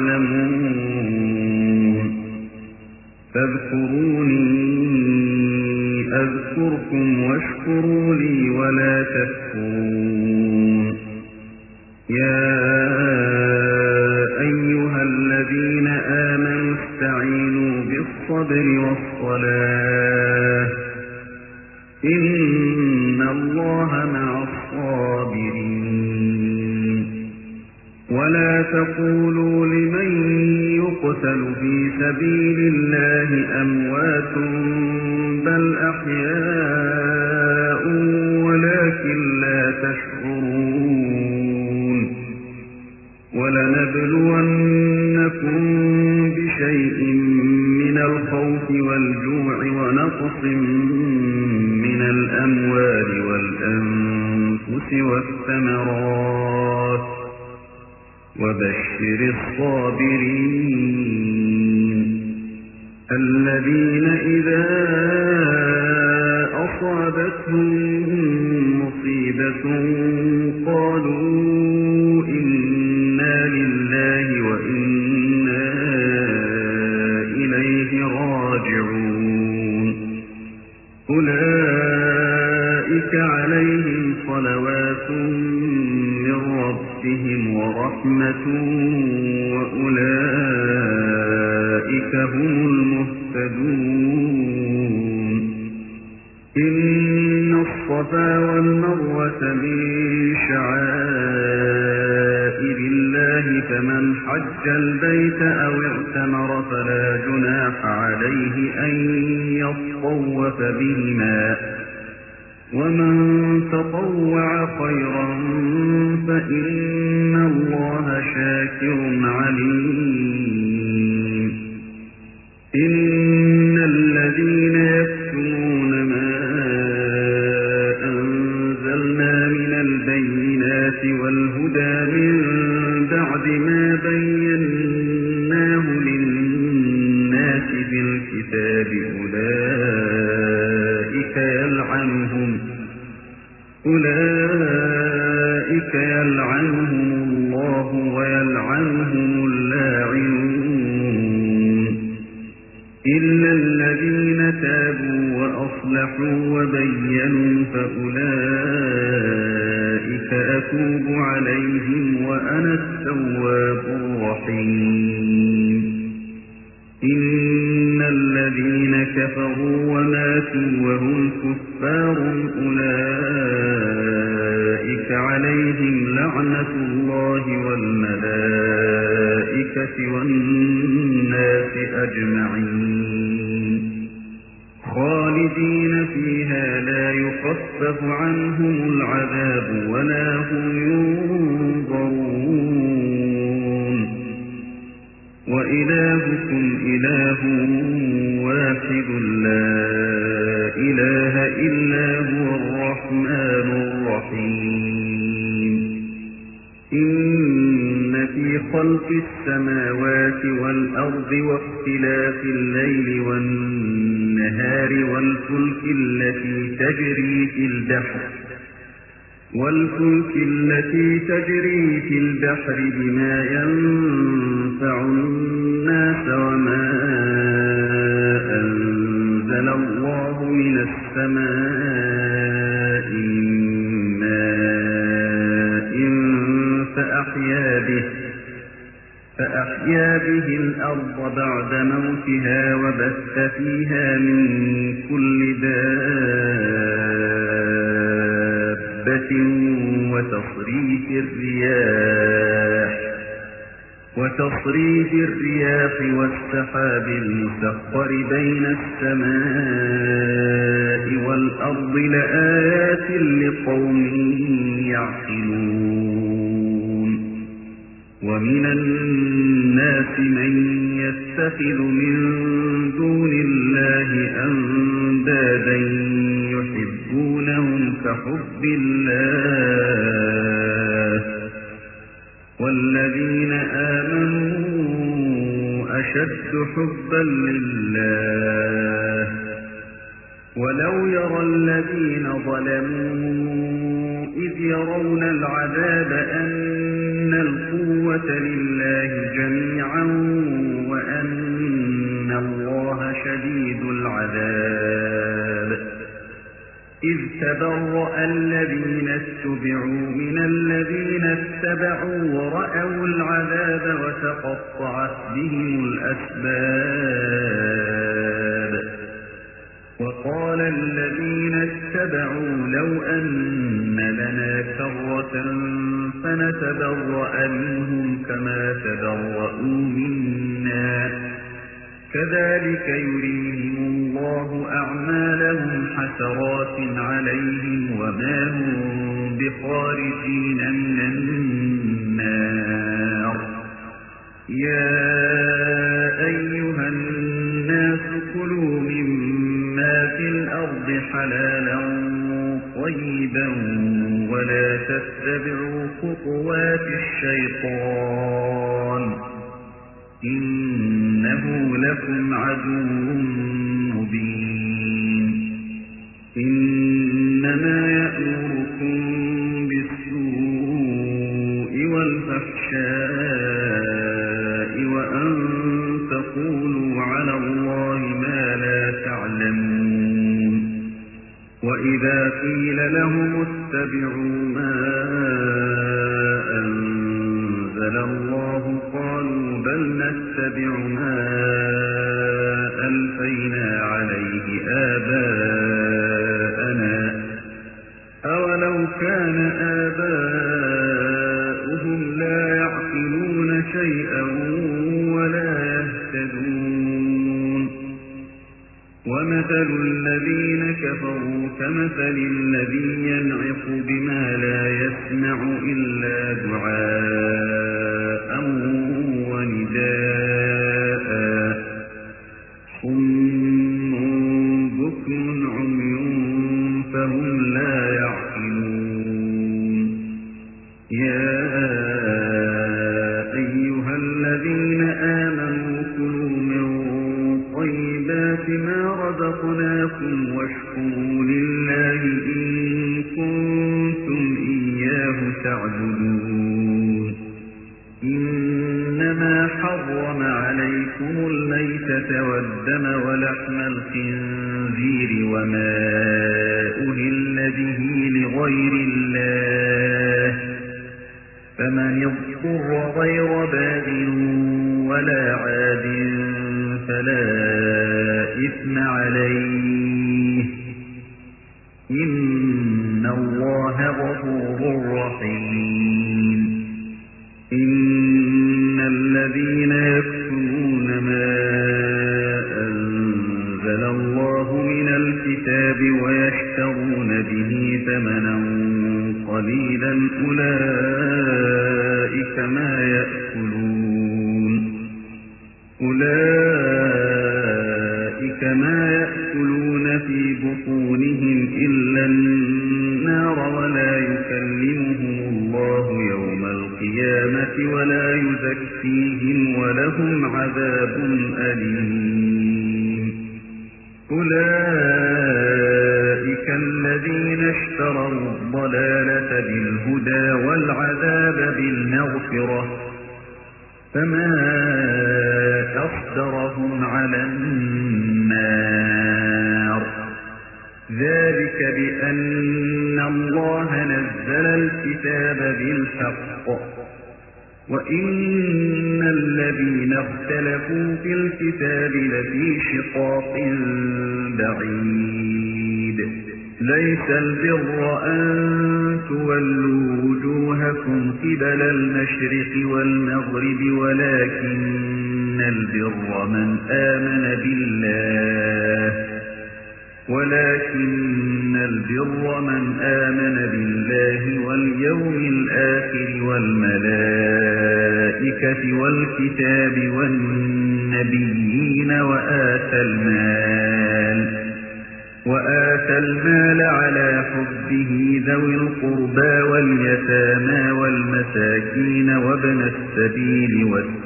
تعلمون فاذكروني أذكركم واشكروا لي ولا تكفرون يا أيها الذين آمنوا استعينوا بالصبر والصلاة إن الله مع الصابرين ولا تقولوا لمن يقتل في سبيل الله أموات بل أحياء ولكن لا تشعرون ولنبلونكم بشيء من الخوف والجوع ونقص من الأموال والأنفس والثمرات وبشر الصابرين الذين إذا أصابتهم مصيبة قالوا إنا لله وإنا إليه راجعون أولئك عليهم صلوات من ربهم ورحمة وأولئك هم المهتدون إن الصفا والمروة من شعائر الله فمن حج البيت أو اعتمر فلا جناح عليه أن يطوف بهما ومن تطوع خيرا فإن الله شاكر عليم إن الذين يكتمون ما أنزلنا من البينات والهدى من بعد ما بيناه للناس في الكتاب أولئك يلعنهم أولئك يلعنهم الله ويلعنهم اللاعنون إلا الذين تابوا وأصلحوا وبينوا فأولئك أتوب عليهم وأنا التواب الرحيم إن الذين كفروا وماتوا وهم كفار أولئك عليهم لعنة الله والملائكة والناس أجمعين خالدين فيها لا يخفف عنهم العذاب ولا هم ينظرون وإلهكم إله واحد لا إله إلا هو الرحمن الرحيم إن في خلق السماوات والأرض واختلاف الليل والنهار والفلك التي تجري في البحر والفلك التي تجري في البحر بما ينفع الناس وما أنزل الله من السماء من ماء فأحيا به فأحيا به الأرض بعد موتها وبث فيها من كل دابة وتصريف الرياح وتصريف الرياح والسحاب المسخر بين السماء والأرض لآيات لقوم يعقلون ومن الناس من يتخذ من دون الله أندادا يحبونهم كحب الله والذين آمنوا أشد حبا لله ولو يرى الذين ظلموا إذ يرون العذاب أن القوة لله جميعا وأن الله شديد العذاب إذ تبرأ الذين اتبعوا من الذين اتبعوا ورأوا العذاب وتقطعت بهم الأسباب وقال الذين اتبعوا لو أن لنا كرة فنتبرأ منهم كما تبرؤوا منا كذلك يريهم الله أعمالهم حسرات عليهم وما هم بخارجين من النار يا أيها الناس كلوا مما في الأرض حلالا طيبا ولا تتبعوا خطوات الشيطان إنه لكم عدو مبين إنما يأمركم بالسوء والفحشاء وأن تقولوا على الله ما لا تعلمون وإذا قيل لهم اتبعوا ما أنزل الله قالوا بل نتبع ما ألفينا عليه آباءنا أولو كان آباؤهم لا يعقلون شيئا ولا يهتدون ومثل الذين كفروا كمثل الذي ينعق بما لا يسمع إلا دعاء ونداء صم بكم عمي فهم لا يعقلون يا أيها الذين آمنوا كلوا من طيبات ما رزقناكم واشكروا لله إن كنتم إياه تعبدون إنما حرم عليكم الميتة والدم ولحم الخنزير وما أهل به لغير الله فمن اضطر غير باغ ولا عاد فلا إثم عليه إن الله غفور رحيم إن الذين يكتمون ما أنزل الله من الكتاب ويشترون به ثمنا قليلا أولئك ما يأكلون أولئك ما يأكلون في بطونهم إلا النار ولا يكلمهم الله يوم القيامة ولا يزكيهم ولهم عذاب أليم أولئك الذين اشتروا الضلالة بالهدى والعذاب بالمغفرة فما أصدرهم على النار ذلك بأن الله نزل الكتاب بالحق وإن الذين اختلفوا في الكتاب لفي شقاق بعيد ليس البر أن تولوا وجوهكم قبل المشرق والمغرب ولكن البر من آمن بالله ولكن البر من آمن بالله واليوم الآخر والملائكة والكتاب والنبيين وآتى المال وآتى المال على حبه ذوي القربى واليتامى والمساكين وابن السبيل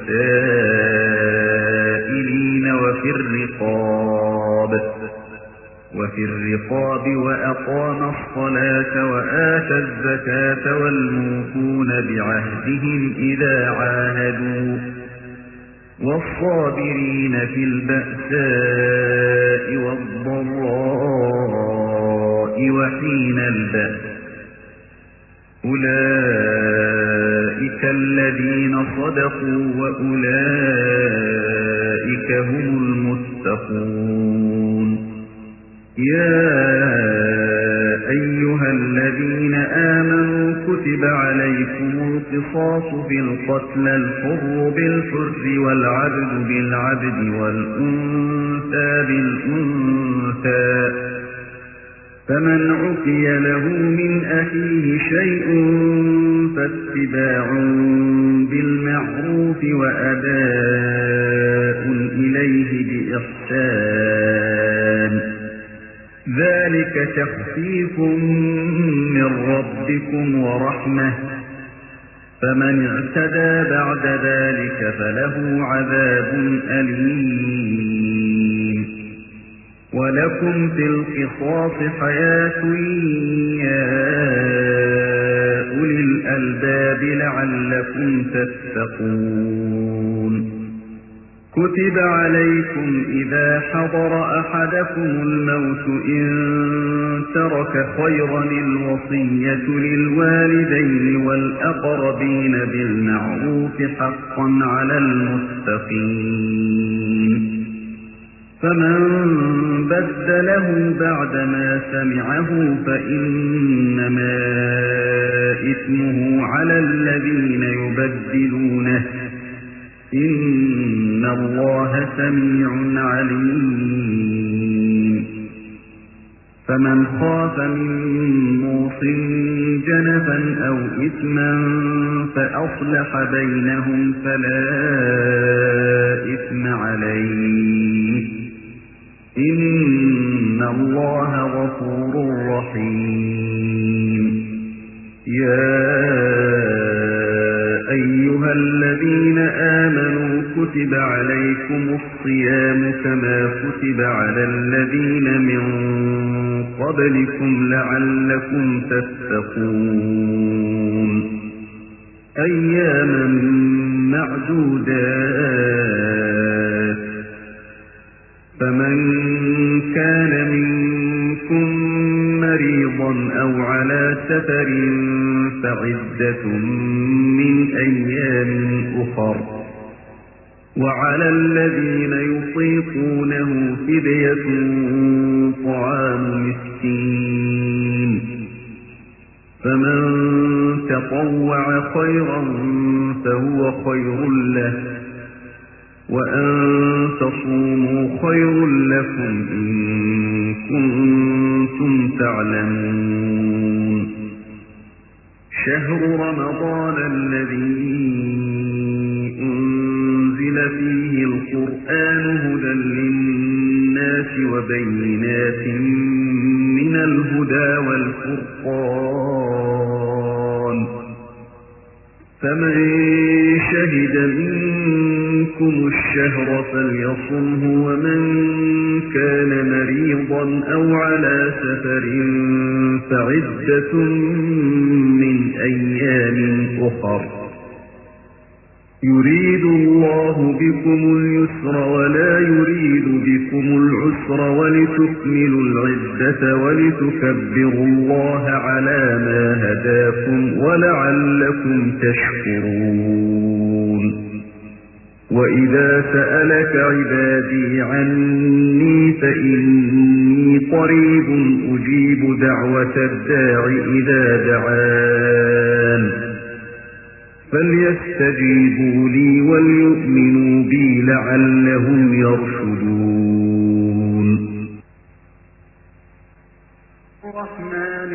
والسائلين وفي الرقاب وفي الرقاب وأقام الصلاة وآتى الزكاة والموفون بعهدهم إذا عاهدوا والصابرين في البأساء والضراء وحين البأس أولئك الذين صدقوا وأولئك هم المتقون يا أيها الذين آمنوا كتب عليكم القصاص في القتلى الحر بالحر والعبد بالعبد والأنثى بالأنثى فمن عفي له من أخيه شيء فاتباع بالمعروف وأداء إليه بإحسان ذلك تخفيف من ربكم ورحمة فمن اعتدى بعد ذلك فله عذاب أليم ولكم في القصاص حياة يا أولي الألباب لعلكم تتقون كتب عليكم إذا حضر أحدكم الموت إن ترك خيرا الوصية للوالدين والأقربين بالمعروف حقا على المتقين فمن بدله بعدما سمعه فإنما إثمه على الذين يبدلونه إن الله سميع عليم فمن خاف من موص جنفا أو إثما فأصلح بينهم فلا إثم عليه إن الله غفور رحيم. يا أيها الذين آمنوا كتب عليكم الصيام كما كتب على الذين من قبلكم لعلكم تتقون أياما معدودات فمن كان منكم مريضا أو على سفر فعدة من أيام أخر وعلى الذين يطيقونه فدية طعام مسكين فمن تطوع خيرا فهو خير له وأن تصوموا خير لكم إن كنتم تعلمون. شهر رمضان الذي أنزل فيه القرآن هدى للناس وبينات من الهدى والفرقان فمن شهد منكم الشهر فليصمه ومن كان مريضا أو على سفر فعدة من أيام أخر يريد الله بكم اليسر ولا يريد بكم العسر ولتكملوا العدة ولتكبروا الله على ما هداكم ولعلكم تشكرون. وإذا سألك عبادي عني فإني قريب أجيب دعوة الداع إذا دعان فليستجيبوا لي وليؤمنوا بي لعلهم يرشدون. الرحمن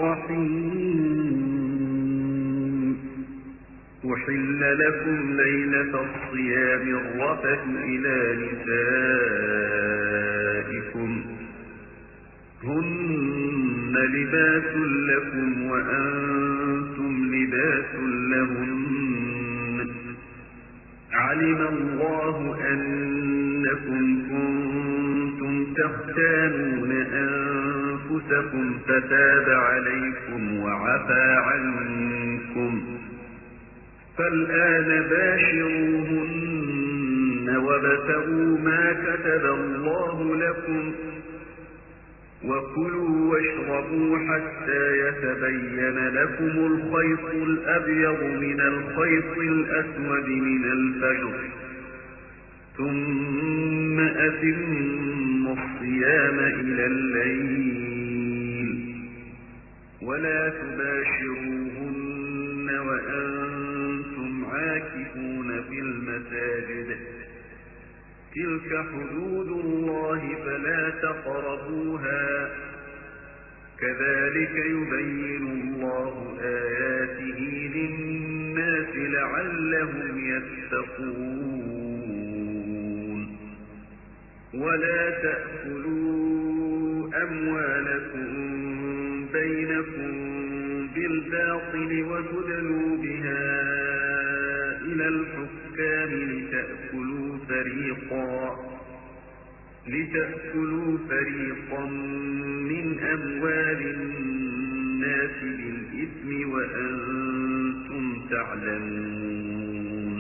الرحيم أحل لكم ليلة الصيام الرفث إلى نسائكم هن لباس لكم وأنتم لباس لهن علم الله أنكم كنتم تختانون أنفسكم فتاب عليكم وعفى عنكم فالآن باشروهن وابتغوا ما كتب الله لكم وكلوا واشربوا حتى يتبين لكم الخيط الأبيض من الخيط الأسود من الفجر ثم أتموا الصيام إلى الليل ولا تباشروهن وأنتم عاكفون في المساجد تلك حدود الله فلا تقربوها كذلك يبين الله آياته للناس لعلهم يتقون. ولا تأكلوا أموالكم بينكم بالباطل وتدلوا بها إلى الحكام لتأكلوا فريقا لتأكلوا فريقا من أموال الناس بالإثم وأنتم تعلمون.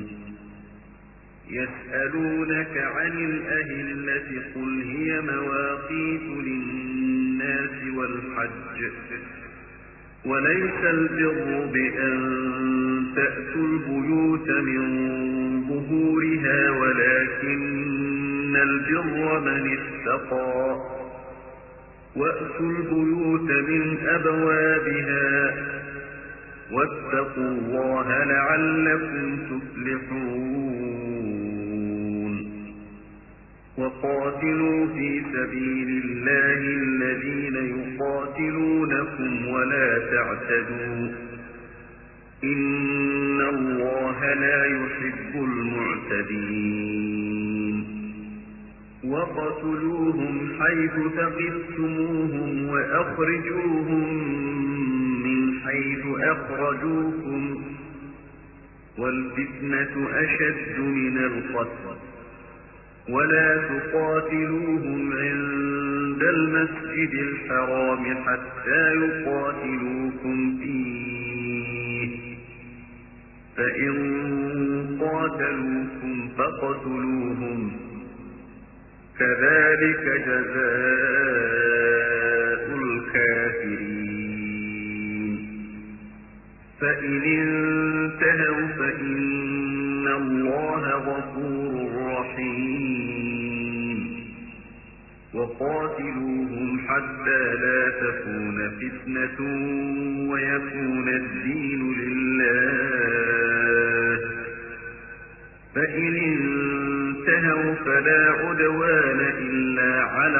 يسألونك عن الأهلة قل هي مواقيت للناس والحج وليس البر بأن تأتوا البيوت من ظهورها ولكن البر من اتقى وأتوا البيوت من أبوابها واتقوا الله لعلكم تفلحون. وقاتلوا في سبيل الله الذين يقاتلونكم ولا تعتدوا إن الله لا يحب المعتدين وقتلوهم حيث ثقفتموهم وأخرجوهم من حيث أخرجوكم والفتنة أشد من القتل ولا تقاتلوهم عند المسجد الحرام حتى يقاتلوكم فيه فإن قاتلوكم فاقتلوهم كذلك جزاء الكافرين فإن انتهوا فإن الله غفور رحيم وقاتلوهم حتى لا تكون فتنة ويكون الدين لله فإن انتهوا فلا عدوان إلا على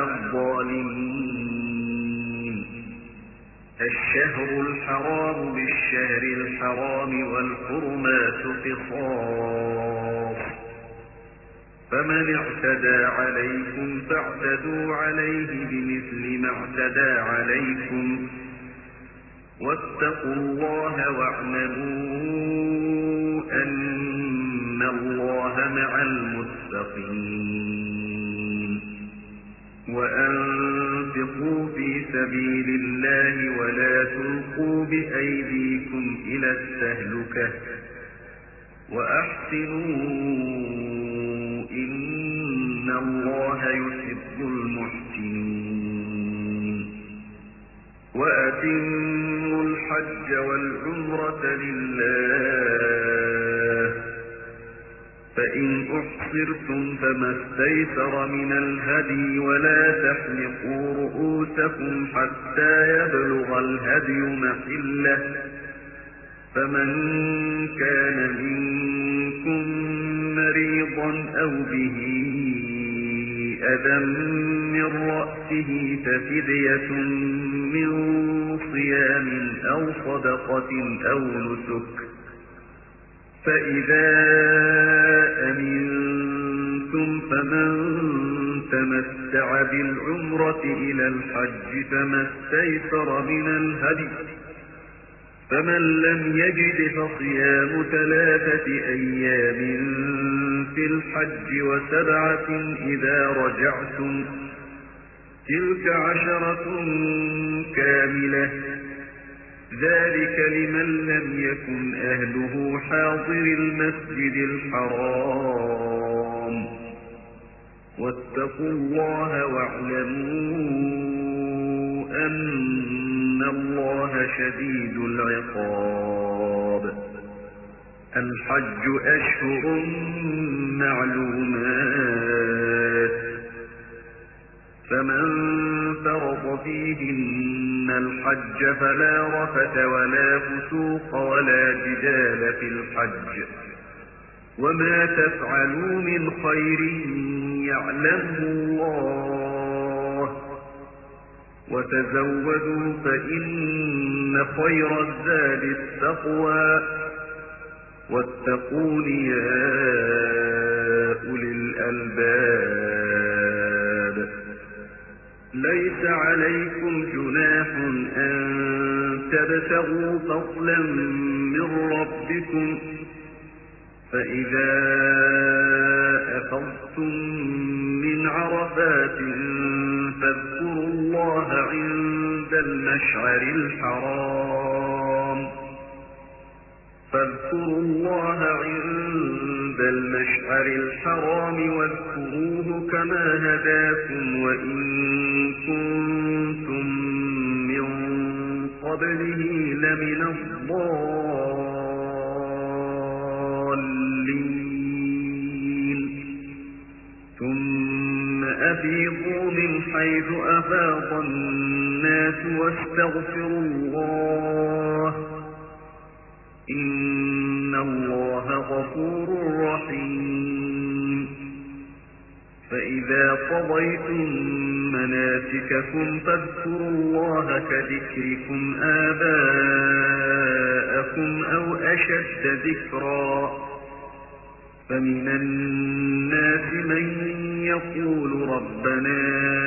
الظالمين الشهر الحرام بالشهر الحرام والحرمات قصاص فمن اعتدى عليكم فاعتدوا عليه بمثل ما اعتدى عليكم واتقوا الله واعلموا أن الله مع المتقين وأنفقوا في سبيل الله ولا تلقوا بأيديكم إلى التهلكة وأحسنوا إن الله يحب المحسنين وأتموا الحج والعمرة لله فإن أحصرتم فما استيسر من الهدي ولا تحلقوا رؤوسكم حتى يبلغ الهدي محله فمن كان منكم مريضا أو به أذى من رأسه ففدية من صيام أو صدقة أو نسك فإذا أمنتم فمن تمتع بالعمرة إلى الحج فما استيسر من الهدي فمن لم يجد فصيام ثلاثة أيام في الحج وسبعة إذا رجعتم تلك عشرة كاملة ذلك لمن لم يكن أهله حاضر المسجد الحرام واتقوا الله واعلموا أن الله شديد العقاب الحج أشهر معلومات فمن فرض فيهن الحج فلا رفث ولا فسوق ولا جدال في الحج وما تفعلوا من خير يعلمه الله وتزودوا فإن خير الزاد التقوى واتقون يا أولي الألباب ليس عليكم جناح أن تبتغوا فضلا من ربكم فإذا أفضتم من عرفات فاذكروا الله عند المشعر الحرام فاذكروا الله عند المشعر الحرام واذكروه كما هداكم وإن كنتم من قبله لمن الضالين ثم أفيضوا من حيث أفاض الناس واستغفروا الله إن الله غفور رحيم فإذا قضيتم مناسككم فاذكروا الله كذكركم آباءكم أو أشد ذكرا فمن الناس من يقول ربنا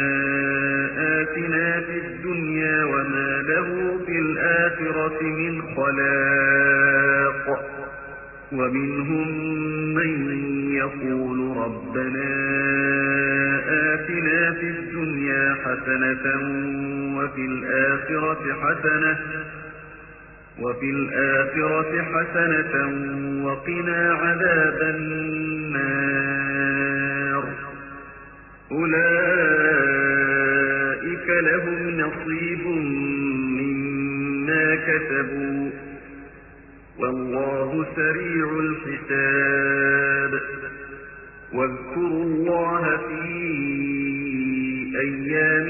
آتنا في الدنيا وما له في الآخرة من خلاق ومنهم من يقول ربنا آتنا في الدنيا حسنة وفي الآخرة حسنة وفي الآخرة حسنة وقنا عذاب النار أولئك لهم نصيب مما كسبوا والله سريع الحساب واذكروا الله في أيام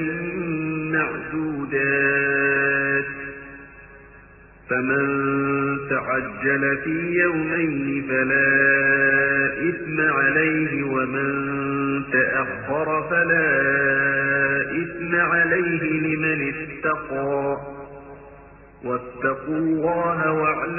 معدودات فمن تعجل في يومين فلا إثم عليه ومن تأخر فلا إثم عليه لمن اتقى واتقوا الله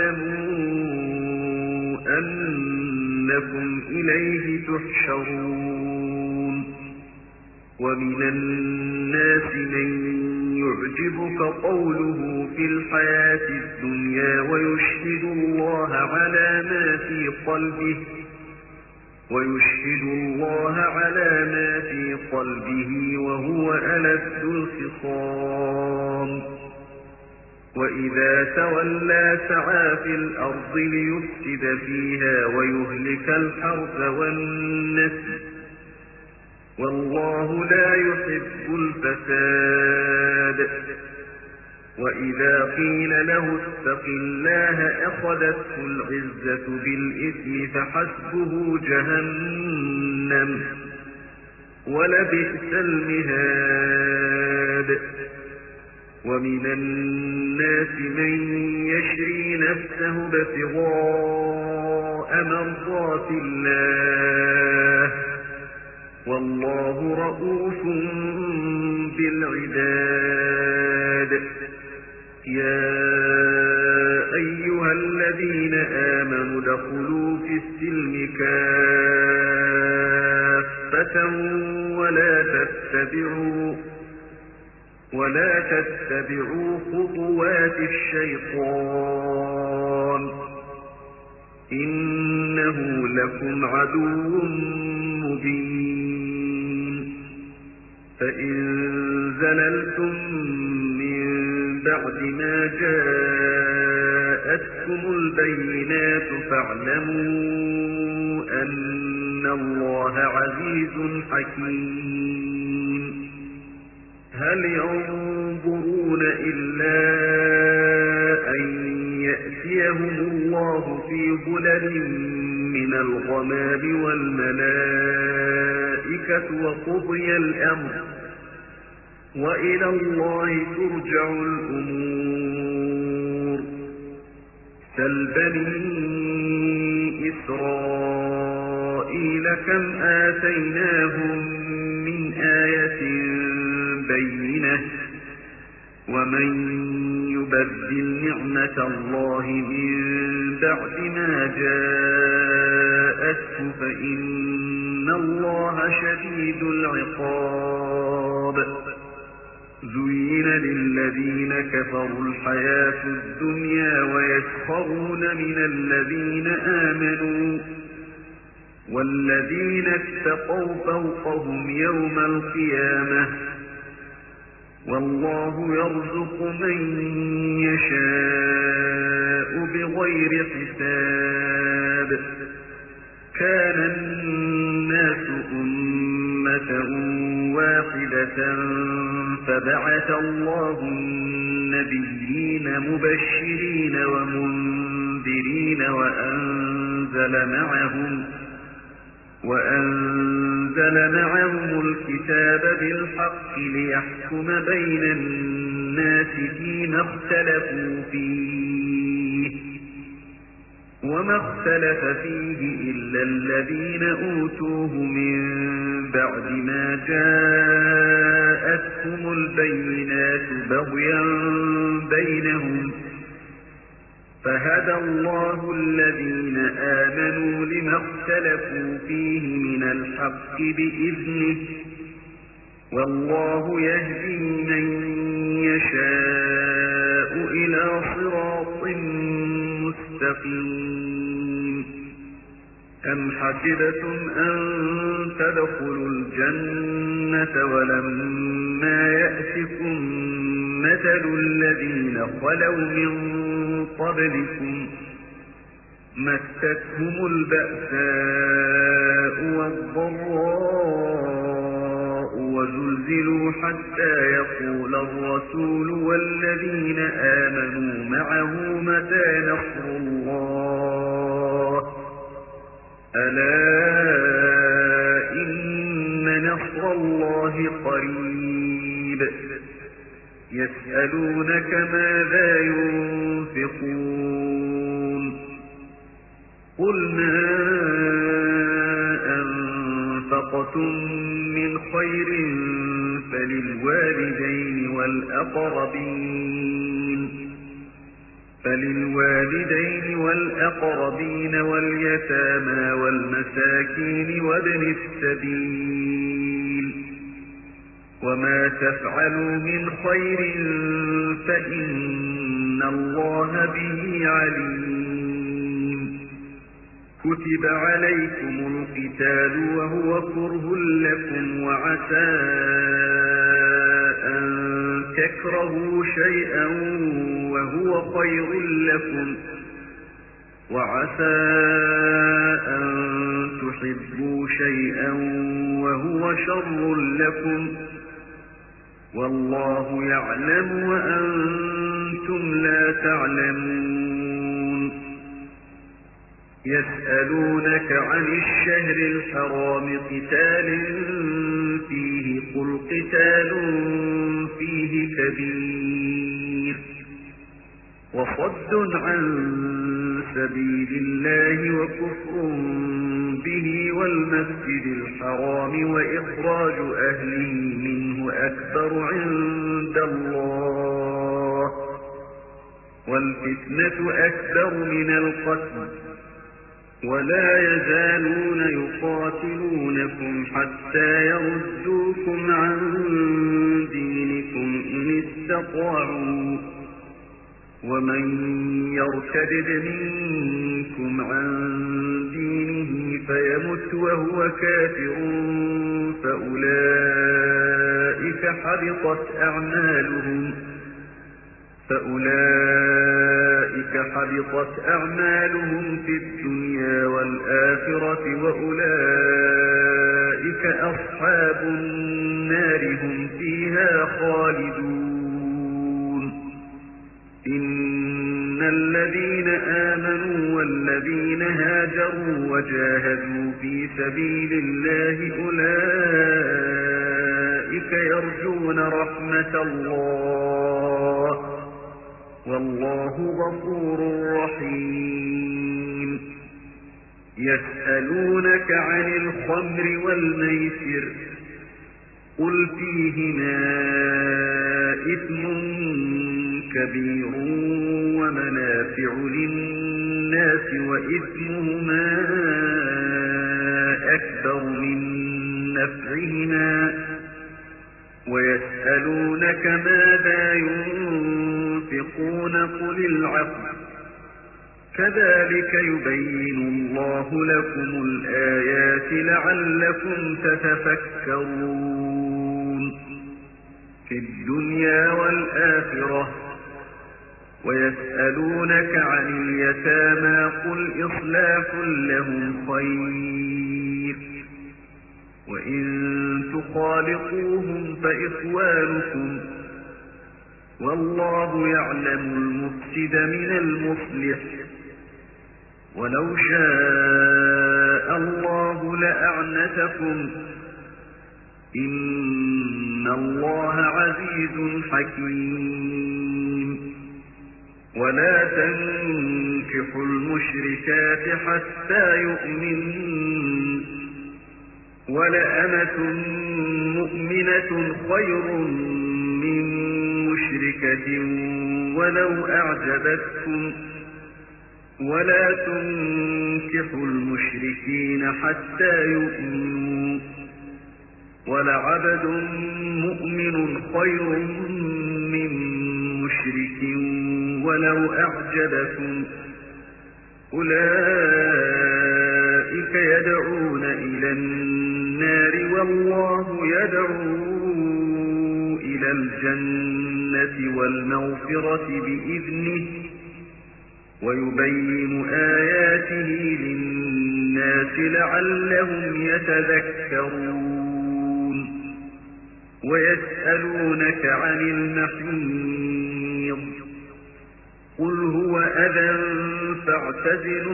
واعلموا أنكم إليه تحشرون ومن الناس من يعجبك قوله في الحياة الدنيا ويشهد الله على ما في قلبه ويشهد الله على ما في قلبه وهو ألد الخصام وإذا تولى سعى في الأرض ليفسد فيها ويهلك الحرث والنسل والله لا يحب الفساد وإذا قيل له اتق الله أخذته العزة بالإثم فحسبه جهنم ولبئس المهاد ومن الناس من يشري نفسه ابتغاء مرضات الله والله رؤوف بالعباد يا أيها الذين آمنوا ادخلوا في السلم كافة ولا تتبعوا ولا تتبعوا خطوات الشيطان إنه لكم عدو مبين فإن زللتم من بعد ما جاءتكم البينات فاعلموا أن الله عزيز حكيم هل ينظرون إلا أن يأتيهم الله في ظلل من الغمام والملائكة وقضي الأمر وإلى الله ترجع الأمور سل بني إسرائيل كم آتيناهم من آية بينة ومن يبدل نعمة الله من بعد ما جاءته فإن الله شديد العقاب زين للذين كفروا الحياة الدنيا ويسخرون من الذين آمنوا والذين اتقوا فوقهم يوم القيامة والله يرزق من يشاء بغير حساب كان الناس أمة واحدة فبعث الله النبيين مبشرين ومنذرين وأنزل معهم وأنزل معهم الكتاب بالحق ليحكم بين الناس فيما اختلفوا فيه وما اختلف فيه إلا الذين أوتوه من بعد ما جاءتهم البينات بغيا بينهم فهدى الله الذين آمنوا لما اختلفوا فيه من الحق بإذنه والله يهدي من يشاء إلى صراط مستقيم أم حسبتم أن تدخلوا الجنة ولما يأتكم مثل الذين خلوا من قبلكم مستهم البأساء والضراء وزلزلوا حتى يقول الرسول والذين آمنوا معه متى نصر الله ألا إن نصر الله قريب يسألونك ماذا ينفقون قل ما أنفقتم من خير فللوالدين والأقربين فللوالدين والأقربين واليتامى والمساكين وابن السبيل وما تفعلوا من خير فإن الله به عليم كتب عليكم القتال وهو كره لكم وعسى أن تكرهوا شيئا وهو خير لكم وعسى أن تحبوا شيئا وهو شر لكم والله يعلم وأنتم لا تعلمون يسألونك عن الشهر الحرام قتال فيه قل قتال فيه كبير وصد عن سبيل الله وكفر به والمسجد الحرام وإخراج أهله منه أكبر عند الله والفتنة أكبر من القتل ولا يزالون يقاتلونكم حتى يردوكم عن دينكم إن استطاعوا ومن يرتد منكم عن دينه فيمت وهو كافر فأولئك حبطت أعمالهم فأولئك حبطت أعمالهم في الدنيا والآخرة وأولئك أصحاب النار هم فيها خالدون إن الذين آمنوا والذين هاجروا وجاهدوا في سبيل الله أولئك يرجون رحمة الله والله غفور رحيم يسألونك عن الخمر والميسر قل فيهما إثم كبير ومنافع للناس وإثمهما أكبر من نفعهما ويسألونك ماذا ينفقون قل العفو كذلك يبين الله لكم الآيات لعلكم تتفكرون في الدنيا والآخرة ويسألونك عن اليتامى قل إصلاح لهم خير وإن تخالطوهم فإخوانكم والله يعلم المفسد من المصلح ولو شاء الله لأعنتكم إن الله عزيز حكيم ولا تنكحوا المشركات حتى يؤمنن ولأمة مؤمنة خير من مشركة ولو أعجبتكم ولا تنكحوا المشركين حتى يؤمنوا ولعبد مؤمن خير من مشرك ولو أعجبكم أولئك يدعون إلى النار والله يدعو إلى الجنة والمغفرة بإذنه ويبين آياته للناس لعلهم يتذكرون ويسألونك عن المحيض قل هو أذى فاعتزلوا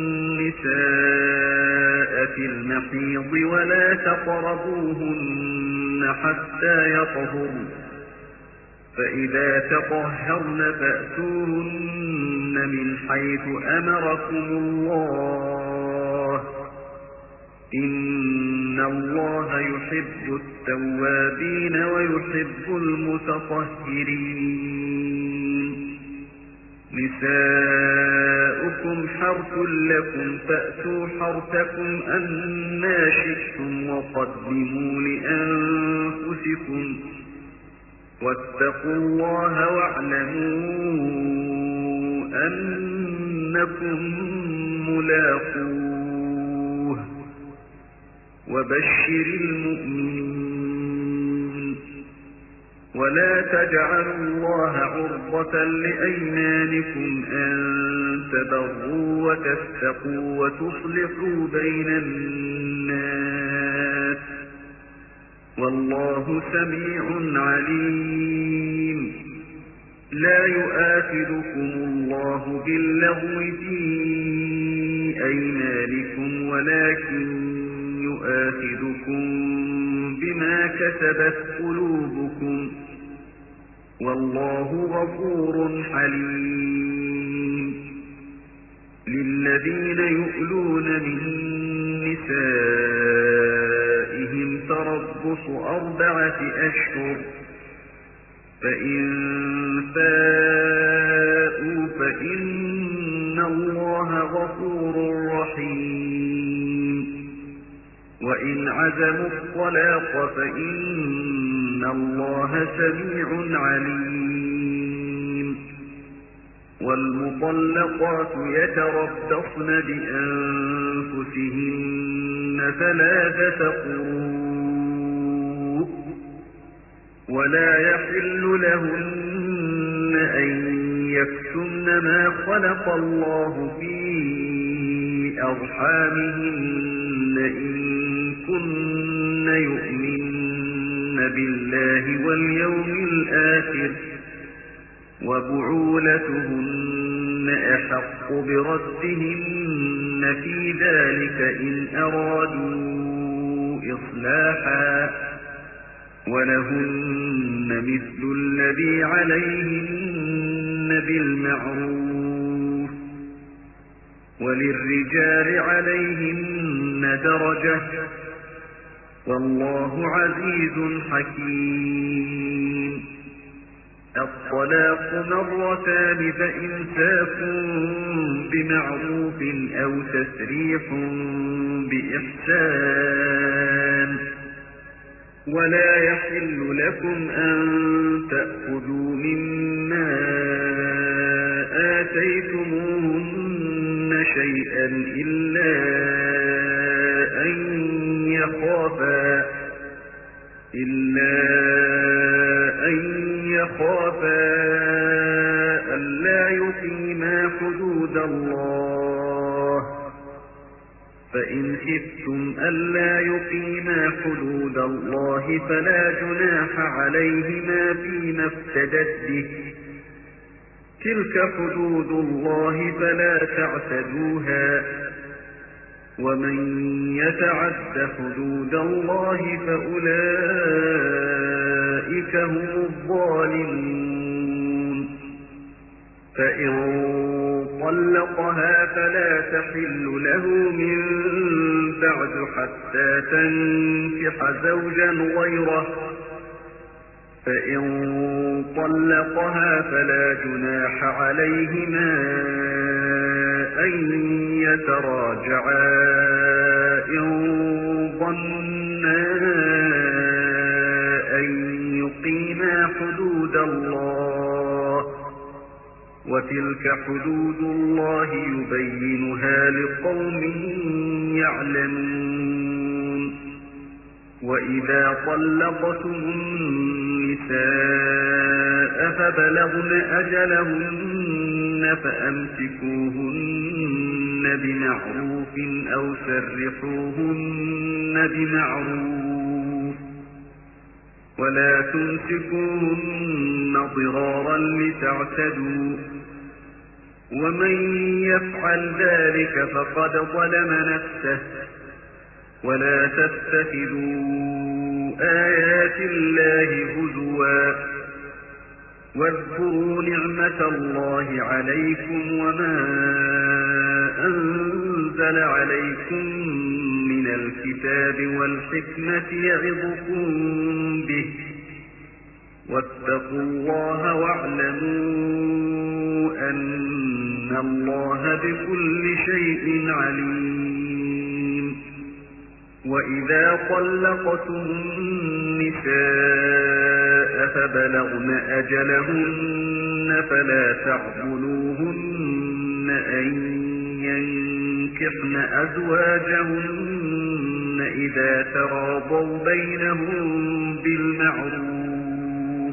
النساء في المحيض ولا تقربوهن حتى يطهرن فإذا تطهرن فأتوهن من حيث أمركم الله إن الله يحب التوابين ويحب المتطهرين نساؤكم حرث لكم فأتوا حرثكم أنى شئتم وقدموا لأنفسكم واتقوا الله واعلموا أنكم ملاقوه وبشر المؤمنين ولا تجعلوا الله عرضة لأيمانكم أن تبروا وتتقوا وتصلحوا بين الناس والله سميع عليم لا يؤاخذكم الله باللغو في أيمانكم ولكن يؤاخذكم بما كسبت قلوبكم والله غفور حليم للذين يؤلون من نسائهم تربص أربعة أشهر فإن فاءوا فإن الله غفور رحيم وإن عزموا الطلاق فإن الله سميع عليم والمطلقات يتربصن بأنفسهن ثلاثة قروء ولا يحل لهن أن يكتمن ما خلق الله في أرحامهن إن كن يؤمن بالله واليوم الآخر وبعولتهن أحق بردهن في ذلك إن أرادوا إصلاحا ولهن مثل الذي عليهن بالمعروف وللرجال عليهن درجة والله عزيز حكيم الطلاق مرتان فإمساك بمعروف أو تسريح بإحسان ولا يحل لكم أن تأخذوا مما آتيتموهن شيئا إلا أن يخافا إلا أن يخافا ألا يقيما حدود الله فإن خفتم ألا يقيما حدود الله فلا جناح عليهما فيما افتدت به تلك حدود الله فلا تعتدوها ومن يتعد حدود الله فأولئك هم الظالمون فإن طلقها فلا تحل له من بعد حتى تنكح زوجا غيره فإن طلقها فلا جناح عليهما أن يتراجعا إن ظنا أن يقيما حدود الله وتلك حدود الله يبينها لقوم يعلمون وإذا طلقتم النساء فبلغن أجلهن فأمسكوهن بمعروف أو سرحوهن بمعروف ولا تمسكوهن ضرارا لتعتدوا ومن يفعل ذلك فقد ظلم نفسه ولا تتخذوا آيات الله هزوا واذكروا نعمة الله عليكم وما أنزل عليكم من الكتاب والحكمة يعظكم به واتقوا الله واعلموا أن الله بكل شيء عليم وإذا طلقتم النساء فبلغن أجلهن فلا تعضلوهن أن ينكحن أزواجهن إذا تراضوا بينهم بالمعروف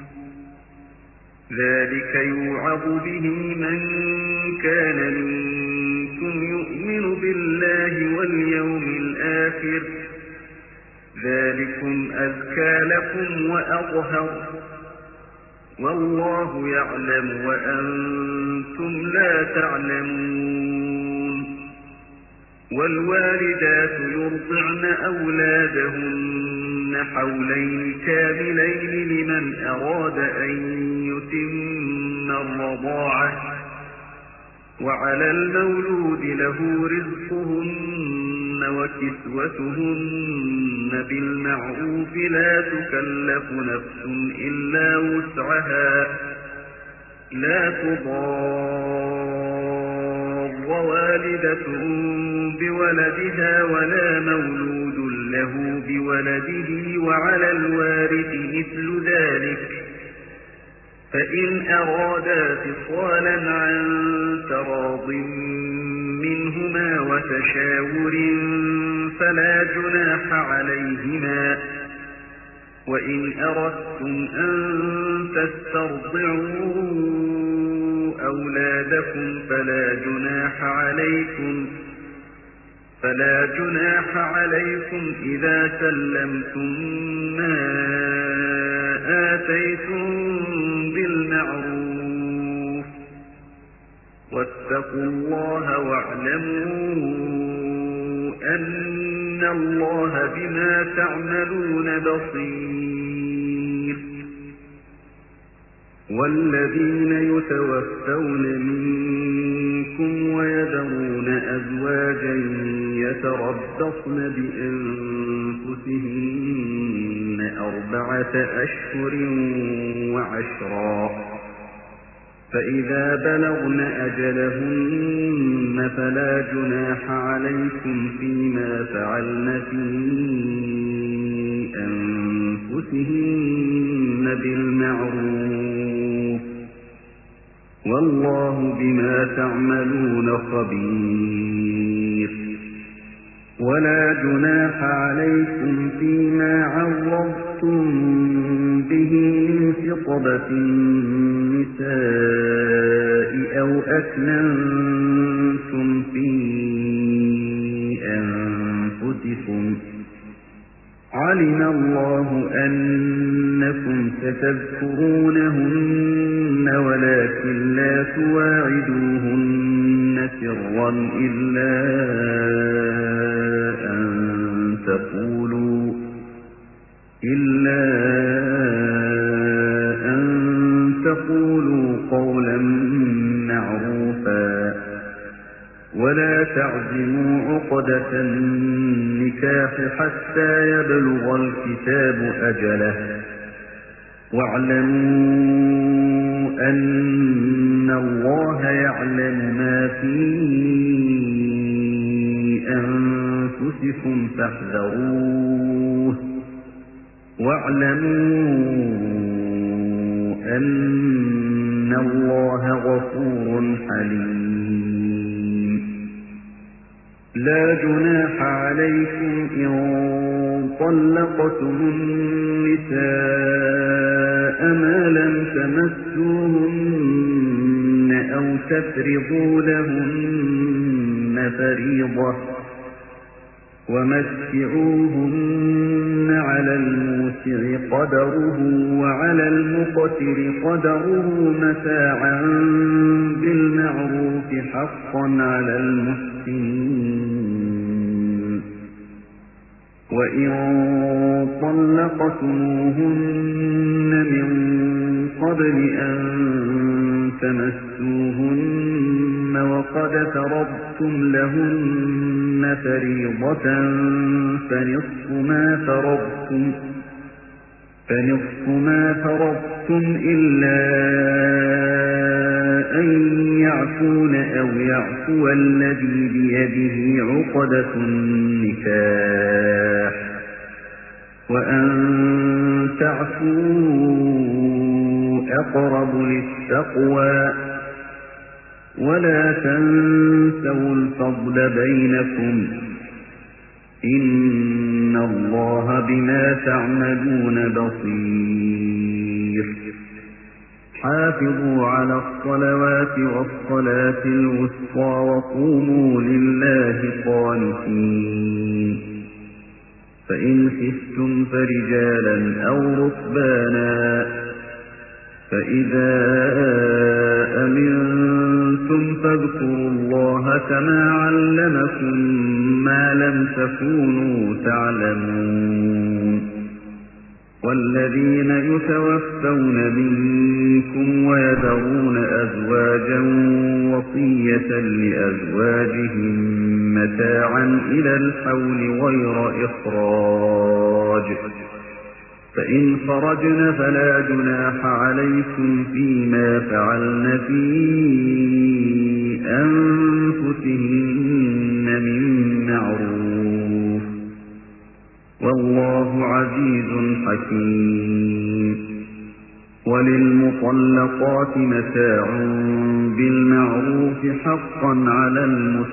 ذلك يوعظ به من كان منكم يؤمن بالله واليوم الآخر ذلكم أزكى لكم وأطهر والله يعلم وأنتم لا تعلمون والوالدات يرضعن أولادهن حولين كاملين لمن أراد أن يتم الرضاعة وعلى المولود له رزقهن وكسوتهن بالمعروف لا تكلف نفس إلا وسعها لا تضار والدة بولدها ولا مولود له بولده وعلى الوارث مثل ذلك فإن أرادا فصالا عن تراض منهما وتشاور فلا جناح عليهما وإن أردتم أن تسترضعوا أولادكم فلا جناح عليكم فلا جناح عليكم إذا سلمتم ما آتيتم بالمعروف واتقوا الله واعلموا أن الله بما تعملون بصير والذين يتوفون منكم ويذرون أزواجا يتربصن بأنفسهن أربعة أشهر وعشرا فإذا بلغن أجلهن فلا جناح عليكم فيما فعلن في أنفسهن بالمعروف والله بما تعملون خبير ولا جناح عليكم فيما عرضتم به من خطبة النساء أو أكننتم في أنفسكم علم الله أنكم ستذكرونهن ولكن لا تواعدوهن سرا إلا أن تقولوا إلا أن تقولوا قولا ولا تعزموا عقدة النكاح حتى يبلغ الكتاب أجله واعلموا أن الله يعلم ما في أنفسكم فاحذروه واعلموا أن الله غفور حليم لا جناح عليكم إن طلقتم النساء ما لم تمسوهن أو تفرضوا لهن فريضة ومتعوهن على الموسع قدره وعلى المقتر قدره متاعا بالمعروف حقا على المحسنين وإن طلقتموهن من قبل أن تمسوهن وقد فرضتم لهن فريضة فنصف ما فرضتم فنصف ما فرضتم إلا أن يعفون أو يعفو الذي بيده عقدة النكاح وأن تعفوا أقرب للتقوى ولا تنسوا الفضل بينكم إن الله بما تعملون بصير حافظوا على الصلوات والصلاة الوسطى وقوموا لله قانتين فإن خفتم فرجالا أو ركبانا فإذا أمنتم فاذكروا الله كما علمكم ما لم تكونوا تعلمون والذين يتوفون منكم ويذرون أزواجا وصية لأزواجهم متاعا إلى الحول غير إخراج فإن خرجن فلا جناح عليكم فيما فعلن في أنفسهن من معروف والله عزيز حكيم وللمطلقات متاع بالمعروف حقا على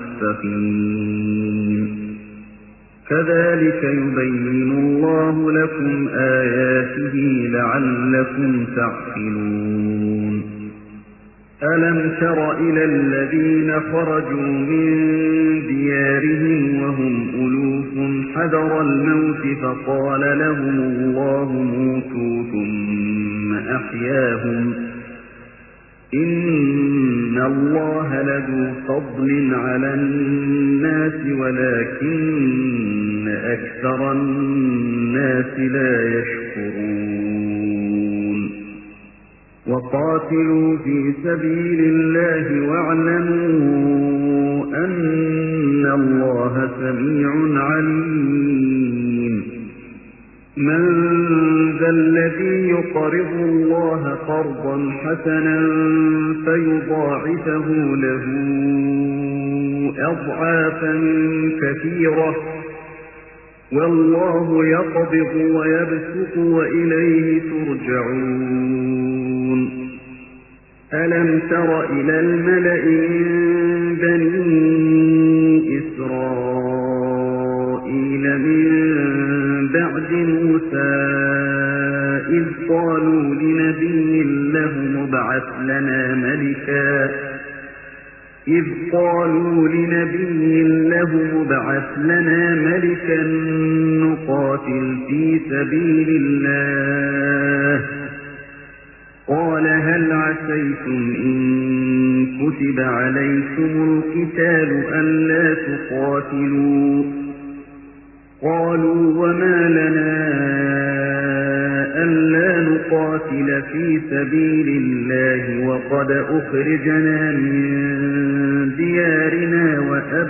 المتقين كذلك يبين الله لكم آياته لعلكم تعقلون ألم تر إلى الذين خرجوا من ديارهم وهم ألوف حذر الموت فقال لهم الله موتوا ثم أحياهم إن الله لذو فضل على الناس ولكن أكثر الناس لا يشكرون وقاتلوا في سبيل الله واعلموا أن الله سميع عليم من ذا الذي يقرض الله قرضا حسنا فيضاعفه له أضعافا كثيرة والله يقبض ويبسط وإليه ترجعون ألم تر إلى الملأ من بني إسرائيل من بعد موسى إذ قالوا لنبي له مبعث لنا ملكا إذ قالوا لنبي له مبعث لنا ملكا نقاتل في سبيل الله قال هل عسيتم إن كتب عليكم القتال ألا تقاتلوا قالوا وما لنا ألا نقاتل في سبيل الله وقد أخرجنا من ديارنا وأبنائنا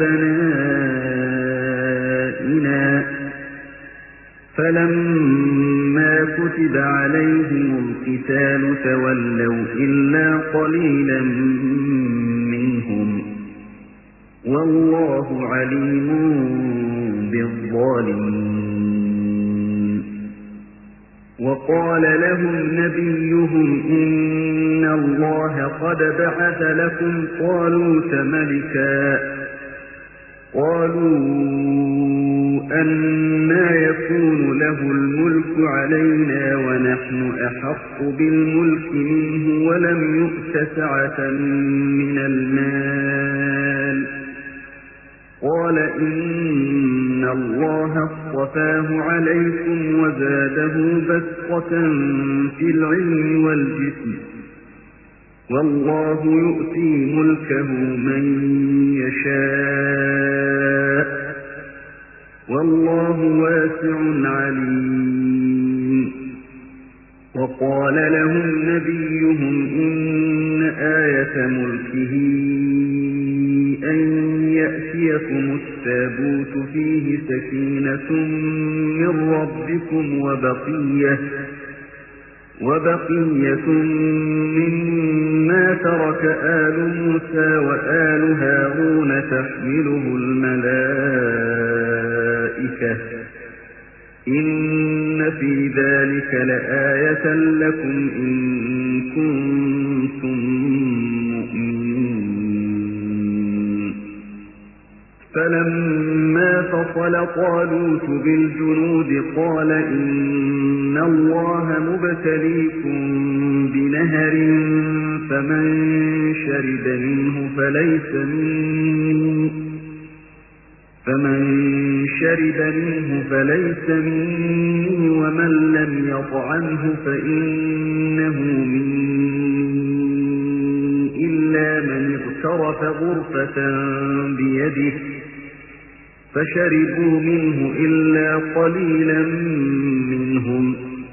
فلما كتب عليهم القتال تولوا إلا قليلا منهم والله عليم بالظالمين وقال لهم نبيهم إن الله قد بعث لكم طالوت ملكا قالوا أنى يكون له الملك علينا ونحن أحق بالملك منه ولم يؤت سعة من المال قال إن الله اصطفاه عليكم وزاده بسطة في العلم والجسم والله يؤتي ملكه من يشاء والله واسع عليم وقال لهم نبيهم إن آية ملكه أن يأتيكم التابوت فيه سكينة من ربكم وبقية وبقية مما ترك آل موسى وآل هارون تحمله الملائكة إن في ذلك لآية لكم إن كنتم مؤمنين فلما فصل طالوت بالجنود قال إن الله مبتليكم بنهر فمن شرب منه فليس مني فمن شرب منه فليس مني ومن لم يطعمه فإنه مني إلا من اغترف غرفة بيده فشربوا منه إلا قليلا منهم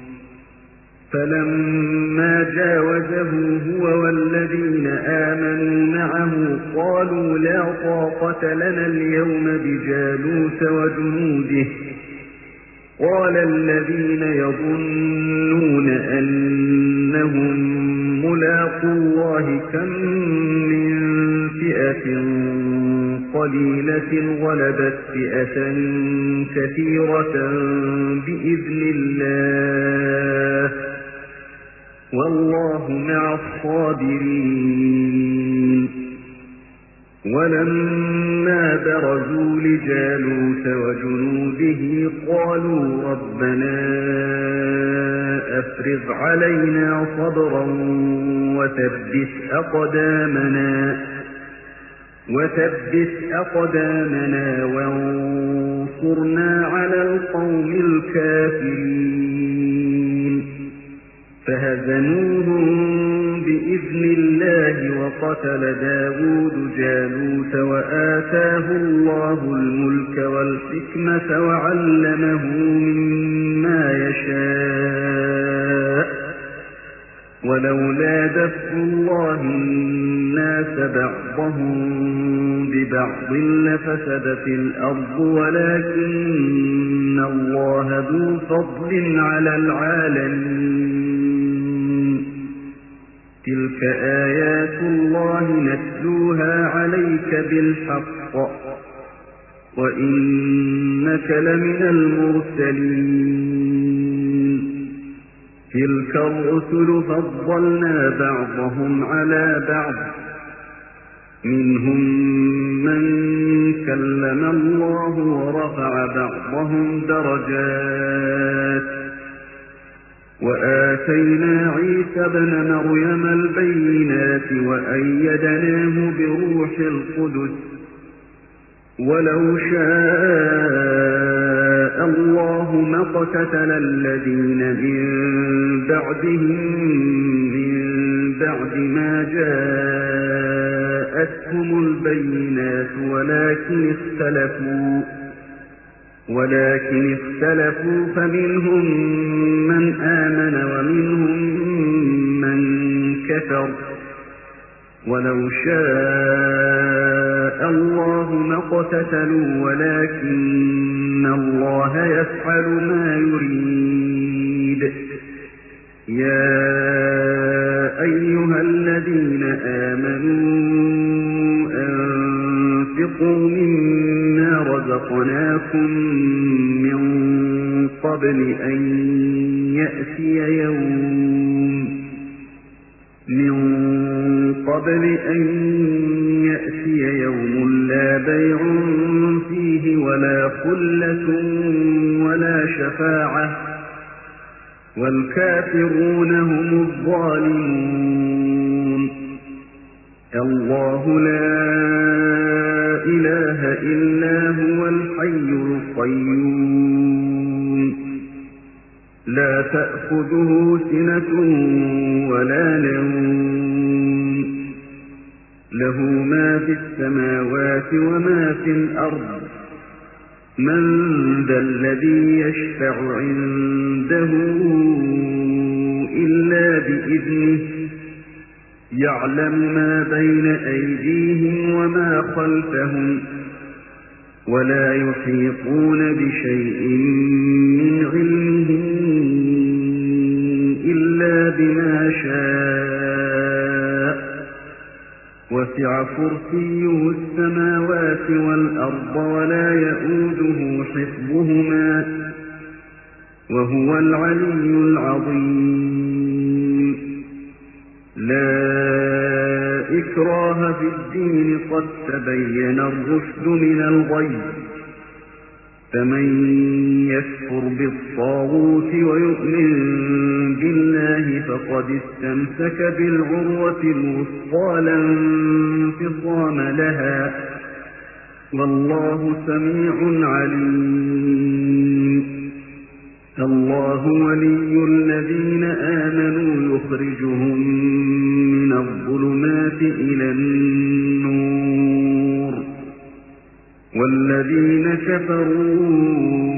فلما جاوزه هو والذين آمنوا معه قالوا لا طاقة لنا اليوم بجالوت وجنوده قال الذين يظنون أنهم ملاقو الله كم من فئة قليلة غلبت فئة كثيرة بإذن الله والله مع الصابرين ولما برزوا لجالوت وجنوده قالوا ربنا أفرغ علينا صبرا وثبت أقدامنا وثبت أقدامنا وانصرنا على القوم الكافرين فهزموهم بإذن الله وقتل داود جالوت وآتاه الله الملك والحكمة وعلمه مما يشاء ولولا دفع الله الناس بعضهم ببعض لفسدت الأرض ولكن الله ذو فضل على العالمين تلك آيات الله نتلوها عليك بالحق وإنك لمن المرسلين تلك الرسل فضلنا بعضهم على بعض منهم من كلم الله ورفع بعضهم درجات وآتينا عيسى ابن مريم البينات وأيدناه بروح القدس ولو شاء الله ما اقتتل الذين من بعدهم من بعد ما جاءتهم البينات ولكن اختلفوا ولكن اختلفوا فمنهم من آمن ومنهم من كفر ولو شاء الله ما اقتتلوا ولكن إن الله يفعل ما يريد. يا أيها الذين آمنوا أنفقوا مما رزقناكم من قبل أن يأتي يوم من قبل أن يأتي يوم لا بيع فيه ولا خلة ولا شفاعة والكافرون هم الظالمون. الله لا إله إلا هو الحي القيوم لا تأخذه سنة ولا نوم له ما في السماوات وما في الأرض من ذا الذي يشفع عنده إلا بإذنه يعلم ما بين أيديهم وما خلفهم ولا يحيطون بشيء من علمه إلا بما شاء وسع كرسيه السماوات والأرض ولا يؤوده حفظهما وهو العلي العظيم. لا إكراه في الدين قد تبين الرشد من الغي فمن يكفر بالطاغوت ويؤمن بالله فقد استمسك بالعروة الوثقى لا انفصام لها والله سميع عليم. الله ولي الذين آمنوا يخرجهم من الظلمات إلى النور والذين كفروا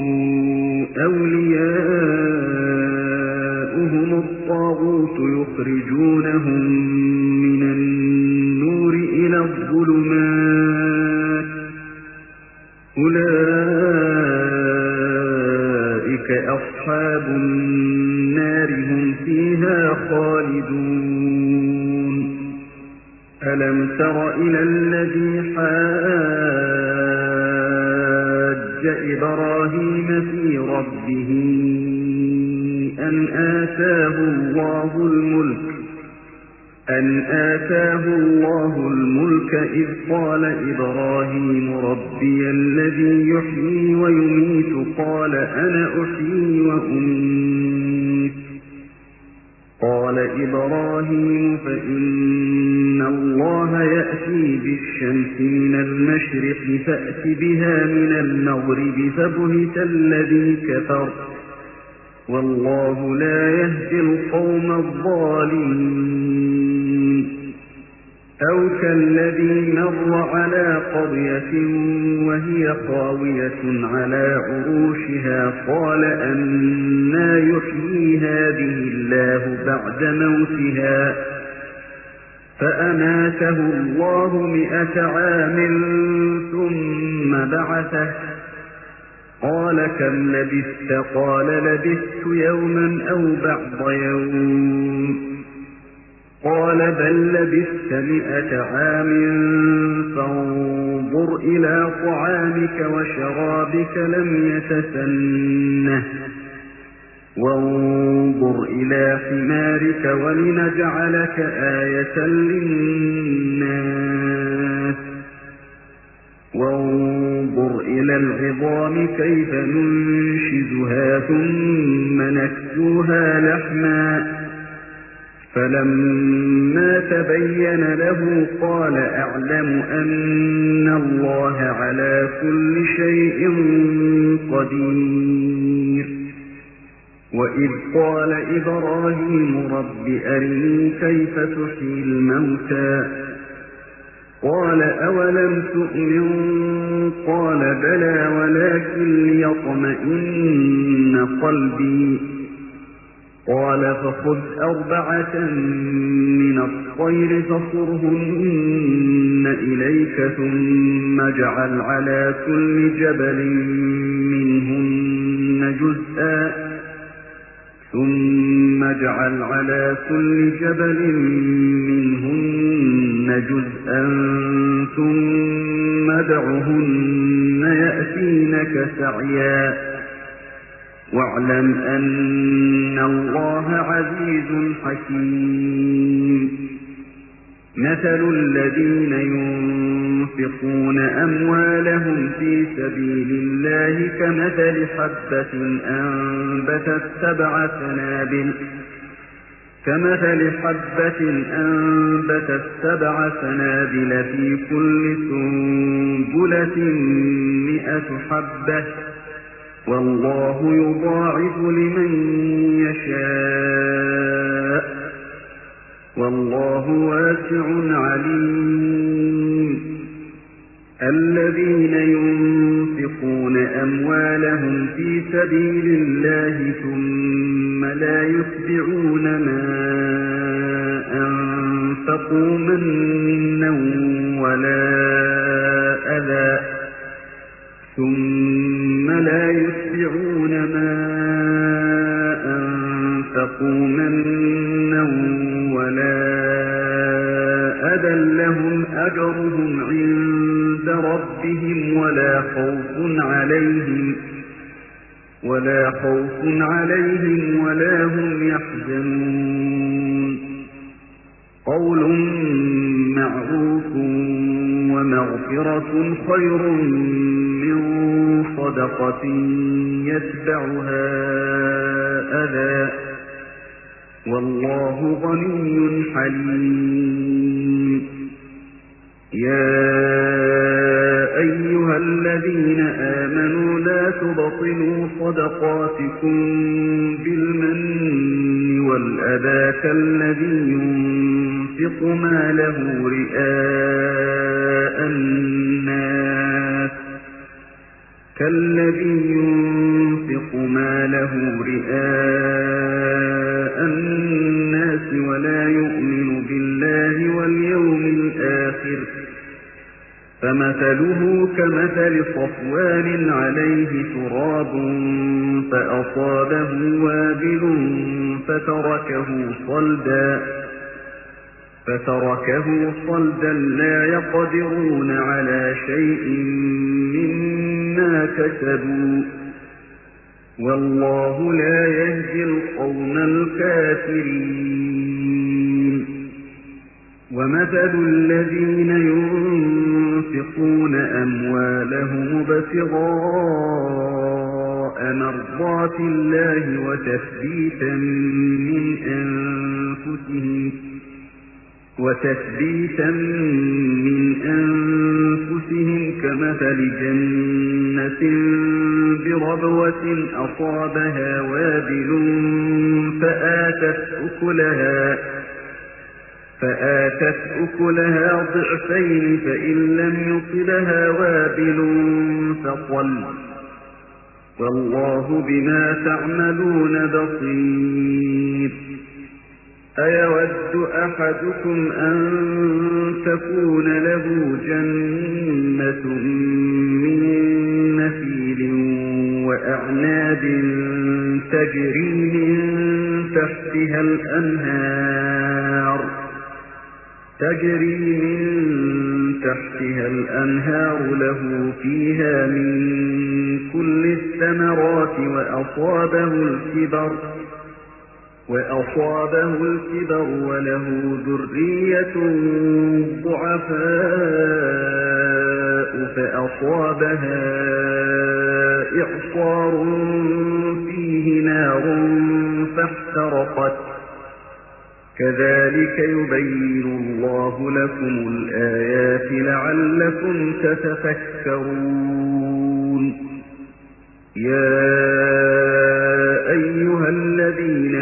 أولياؤهم الطاغوت يخرجونهم من النور إلى الظلمات أولئك أصحاب النار هم فيها خالدون. ألم تر إلى الذي حاج إبراهيم في ربه أن آتاه الله الملك أن آتاه الله الملك إذ قال إبراهيم ربي الذي يحيي ويميت قال أنا أحيي وأميت قال إبراهيم فإن الله يأتي بالشمس من المشرق فأت بها من المغرب فبهت الذي كفر والله لا يهدي القوم الظالمين. أو كالذي مر على قرية وهي خاوية على عروشها قال أنى يحيي هذه الله بعد موتها فأماته الله مئة عام ثم بعثه قال كم لبثت قال لبثت يوما أو بعض يوم قال بل لبثت مئة عام فانظر إلى طعامك وشرابك لم يتسنه وانظر إلى حمارك ولنجعلك آية للناس وانظر إلى العظام كيف ننشزها ثم نكسوها لحما فلما تبين له قال أعلم أن الله على كل شيء قدير. وإذ قال إبراهيم رب أرني كيف تحيي الموتى قال أولم تؤمن قال بلى ولكن ليطمئن قلبي قال فخذ أربعة من الطير فصرهن إليك ثم اجعل على كل جبل منهن جزءا ثم اجعل على كل جبل منهن جزءا ثم ادعهن يأتينك سعيا واعلم أن الله عزيز حكيم مثل الذين ينفقون أموالهم في سبيل الله كمثل حبة أنبتت سبع سنابل كمثل حبة أنبتت سبع سنابل في كل سنبلة مئة حبة والله يضاعف لمن يشاء والله واسع عليم الذين ينفقون أموالهم في سبيل الله ثم لا يتبعون ما أنفقوا منا ولا أذى ثم لا يتبعون ما أنفقوا منا ولا أذى لهم أجرهم عند ربهم ولا خوف عليهم ولا خوف عليهم ولا هم يحزنون قول معروف ومغفرة خير من صدقة يتبعها أذى والله غني حليم يا أيها الذين آمنوا لا تبطلوا صدقاتكم بالمن والأذى كالذي ينفق ماله رئاء الناس كالذي ينفق ماله رئاء الناس ولا يؤمن بالله واليوم الآخر فمثله كمثل صفوان عليه تراب فأصابه وابل فتركه صلدا فتركه صلدا لا يقدرون على شيء مما كسبوا والله لا يهدي القوم الكافرين ومثل الذين ينفقون أموالهم ابتغاء مرضات الله وتثبيتا من أنفسهم وتثبيتا من أنفسهم كمثل جنة بربوة أصابها وابل فآتت أكلها فآتت أكلها ضعفين فإن لم يصلها وابل فطل والله بما تعملون بصير أيود أحدكم أن تكون له جنة من نخيل وأعناب تجري من تحتها الأنهار تجري من تحتها الأنهار له فيها من كل الثمرات وأصابه الكبر وأصابه الكبر وله ذرية ضعفاء فأصابها إعصار فيه نار فاحترقت كذلك يبين الله لكم الآيات لعلكم تتفكرون يا أيها الذين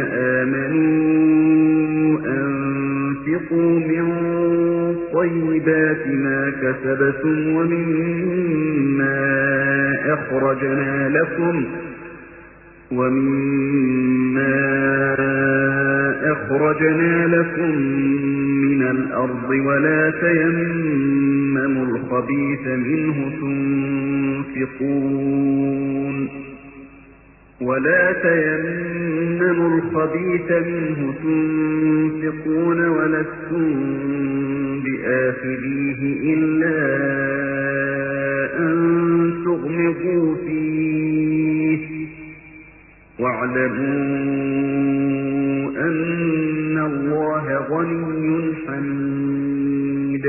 آمنوا أنفقوا من طيبات ما كسبتم ومما أخرجنا لكم ومما أخرجنا لكم من الأرض ولا تيمموا الخبيث منه تنفقون ولا تيمموا الخبيث منه تنفقون ولستم بآخذيه إلا أن تغمضوا فيه واعلموا أن الله غني حميد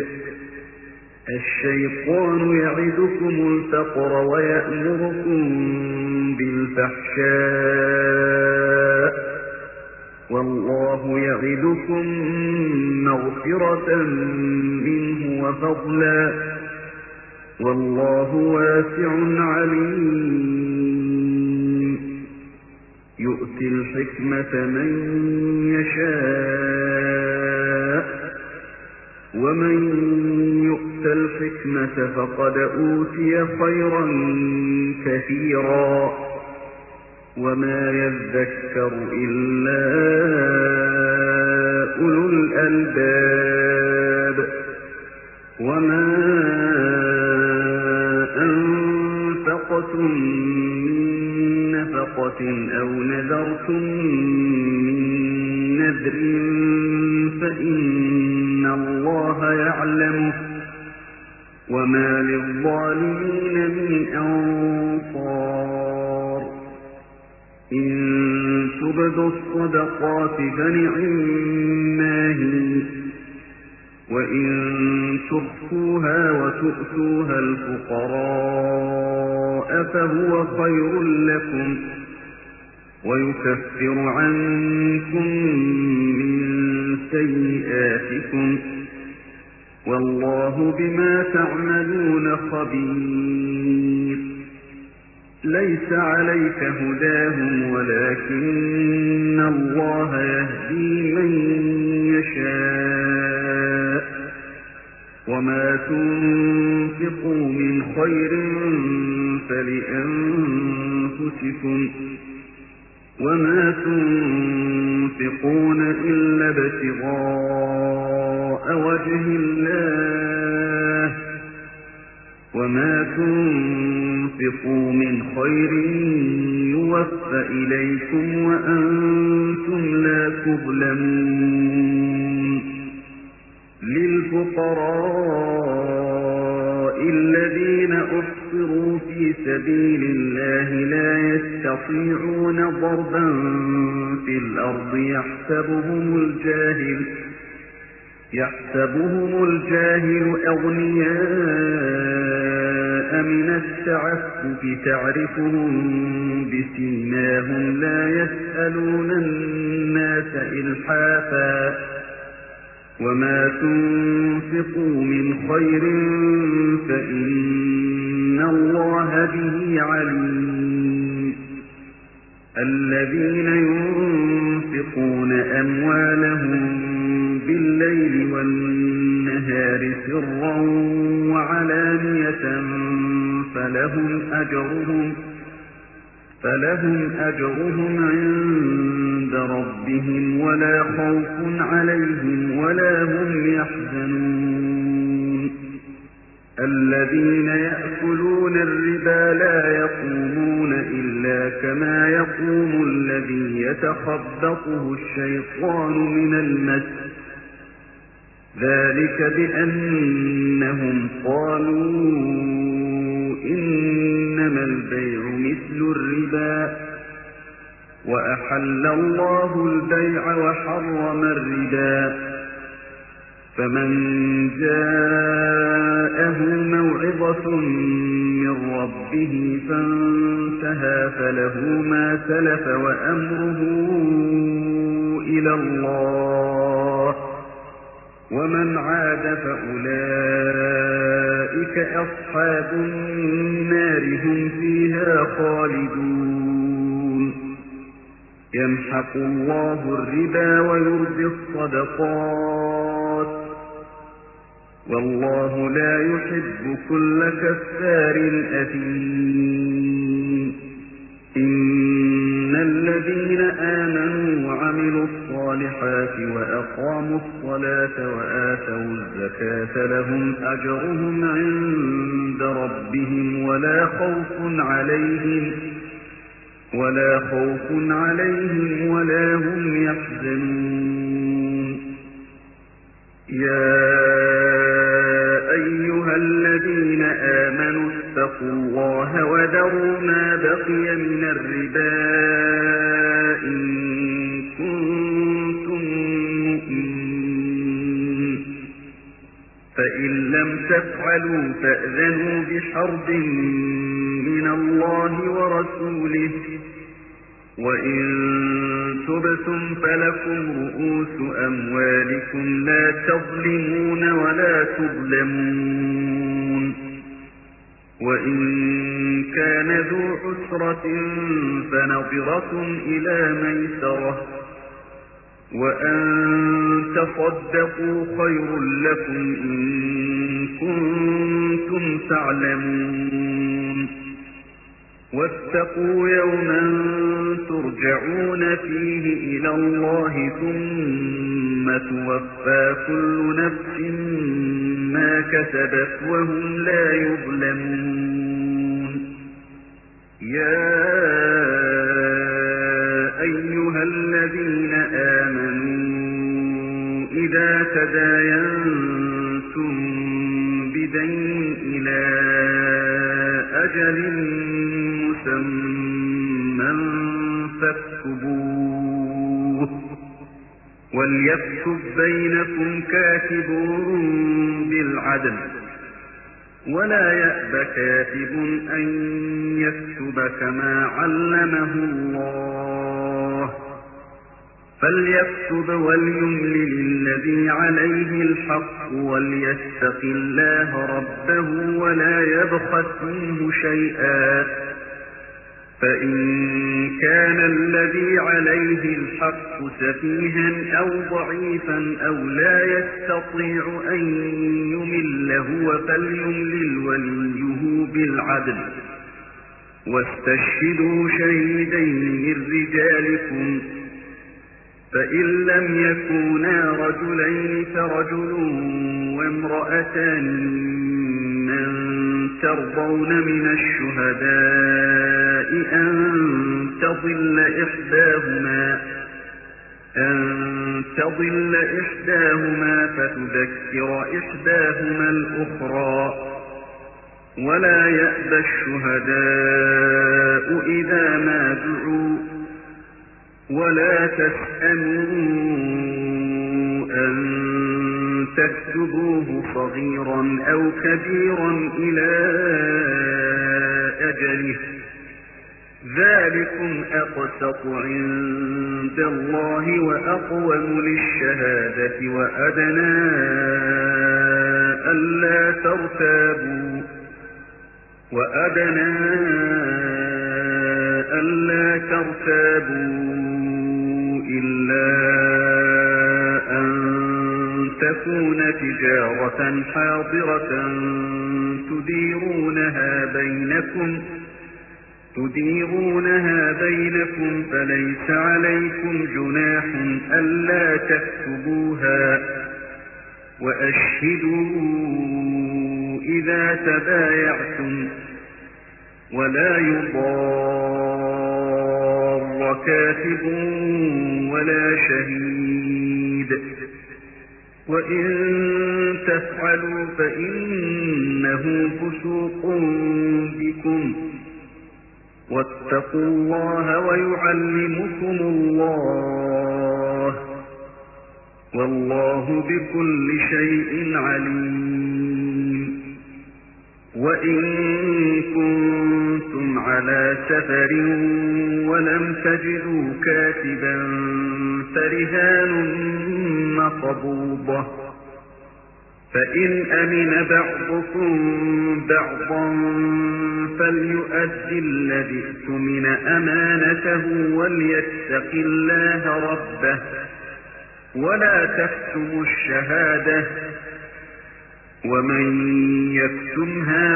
الشيطان يعدكم الفقر ويأمركم بالفحشاء والله يعدكم مغفرة منه وفضلا والله واسع عليم يؤتي الحكمة من يشاء ومن يؤت الحكمة فقد أوتي خيرا كثيرا وما يذكر إلا أولو الألباب وما أنفقتم من نفقة أو نذرتم من نذر فإن الله يعلمه وما للظالمين من أنصار إن تبدوا الصدقات فنعما هي وإن تخفوها وتؤتوها الفقراء فهو خير لكم ويكفر عنكم من سيئاتكم والله بما تعملون خبير ليس عليك هداهم ولكن الله يهدي من يشاء وما تنفقوا من خير فلأنفسكم وما تنفقون إلا ابتغاء وجه الله وما تنفقوا من خير يوفى إليكم وأنتم لا تظلمون للفقراء الذين أحصروا في سبيل الله لا يستطيعون ضربا في الأرض يحسبهم الجاهل يحسبهم الجاهل أغنياء من التعفف تعرفهم بسيماهم لا يسألون الناس إلحافا وما تنفقوا من خير فإن الله به عليم الذين ينفقون أموالهم بالليل والنهار سرا وعلانية فلهم أجرهم فلهم أجرهم عند ربهم ولا خوف عليهم ولا هم يحزنون الذين يأكلون الربا لا يقومون إلا كما يقوم الذي يتخبطه الشيطان من المس ذلك بأنهم قالوا إنما البيع مثل الربا وأحل الله البيع وحرم الربا فمن جاءه موعظة من ربه فانتهى فله ما سلف وأمره إلى الله ومن عاد فأولئك أصحاب النار هم فيها خالدون يمحق الله الربا ويربي الصدقات والله لا يحب كل كفار أثيم إن الذين آمنوا وعملوا الصالحات الصالحات وأقاموا الصلاة وآتوا الزكاة لهم أجرهم عند ربهم ولا خوف عليهم ولا خوف عليهم ولا هم يحزنون. يا أيها الذين آمنوا اتقوا الله وذروا ما بقي من الربا إن كنتم مؤمنين، فإن لم تفعلوا فأذنوا بحرب من الله ورسوله، وإن تبتم فلكم رؤوس أموالكم لا تظلمون ولا تظلمون. وإن كان ذو عسرة فنظرة إلى ميسرة، وأن تصدقوا خير لكم إن كنتم تعلمون. واتقوا يوما ترجعون فيه إلى الله ثم توفى كل نفس ما كسبت وهم لا يظلمون. يا أيها الذين آمنوا إذا تداينتم بدين إلى أجل مسمى فاكتبوه، وليكتب بينكم كاتب بالعدل، ولا يأب كاتب أن يكتب كما علمه الله، فليكتب وليملل الذي عليه الحق وليتق الله ربه ولا يبخس منه شيئا، فإن كان الذي عليه الحق سفيها أو ضعيفا أو لا يستطيع أن يمل هو فليملل وليه بالعدل، واستشهدوا شهيدين من رجالكم، فإن لم يكونا رجلين فرجل وامرأتان ممن ترضون من الشهداء أن تضل إحداهما أن تضل إحداهما فتذكر إحداهما الأخرى، ولا يأبى الشهداء إذا ما دعوا، ولا تسأموا أن تكتبوه صغيرا أو كبيرا إلى أجله، ذلكم أقسط عند الله وأقوم للشهادة وأدنى ألا ترتابوا وأدنى ألا ترتابوا إلا أن تكون تجارة حاضرة تديرونها بينكم تديرونها بينكم فليس عليكم جناح ألا تكتبوها، وأشهدوا إذا تبايعتم، ولا يضار كاتب ولا شهيد، وإن تفعلوا فإنه فسوق بكم، واتقوا الله ويعلمكم الله، والله بكل شيء عليم. وإن كنتم على سفر ولم تجدوا كاتبا فرهان مقبوضة، فإن أمن بعضكم بعضا فليؤدي الذي اؤتمن أمانته وليتق الله ربه، ولا تكتموا الشهادة، ومن يكتمها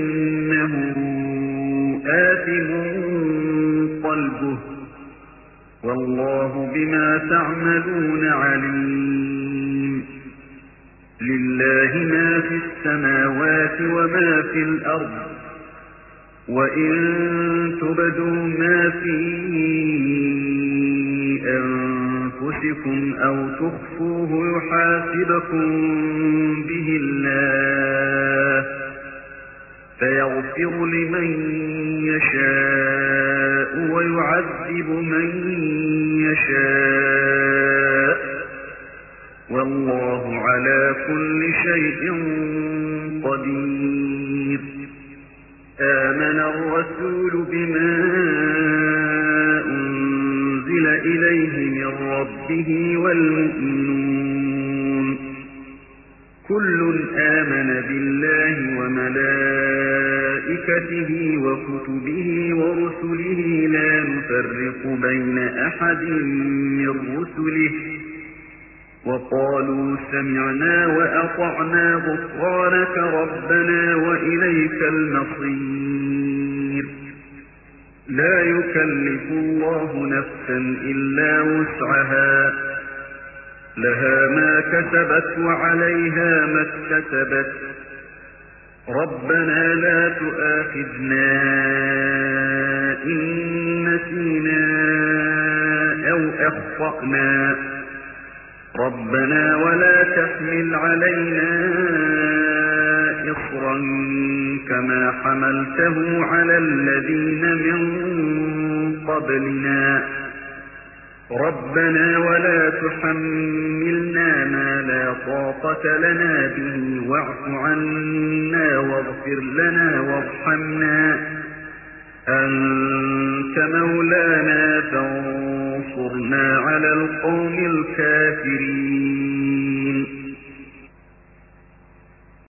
فإنه آثم قلبه، والله بما تعملون عليم لله ما في السماوات وما في الأرض وإن تبدوا ما في أنفسكم أو تخفوه يحاسبكم به الله فيغفر لمن يشاء ويعذب من يشاء والله على كل شيء قدير آمن الرسول بما أنزل إليه من ربه والمؤمنون كل آمن بالله وملائكته وكتبه ورسله لا نفرق بين أحد من رسله وقالوا سمعنا وأطعنا غفرانك ربنا وإليك المصير لا يكلف الله نفسا إلا وسعها لها ما كسبت وعليها ما اكتسبت ربنا لا تؤاخذنا إن نسينا أو أخطأنا ربنا ولا تحمل علينا إصرا كما حملته على الذين من قبلنا ربنا ولا تحملنا ما لا طاقة لنا به واعف عنا واغفر لنا وارحمنا أنت مولانا فانصرنا على القوم الكافرين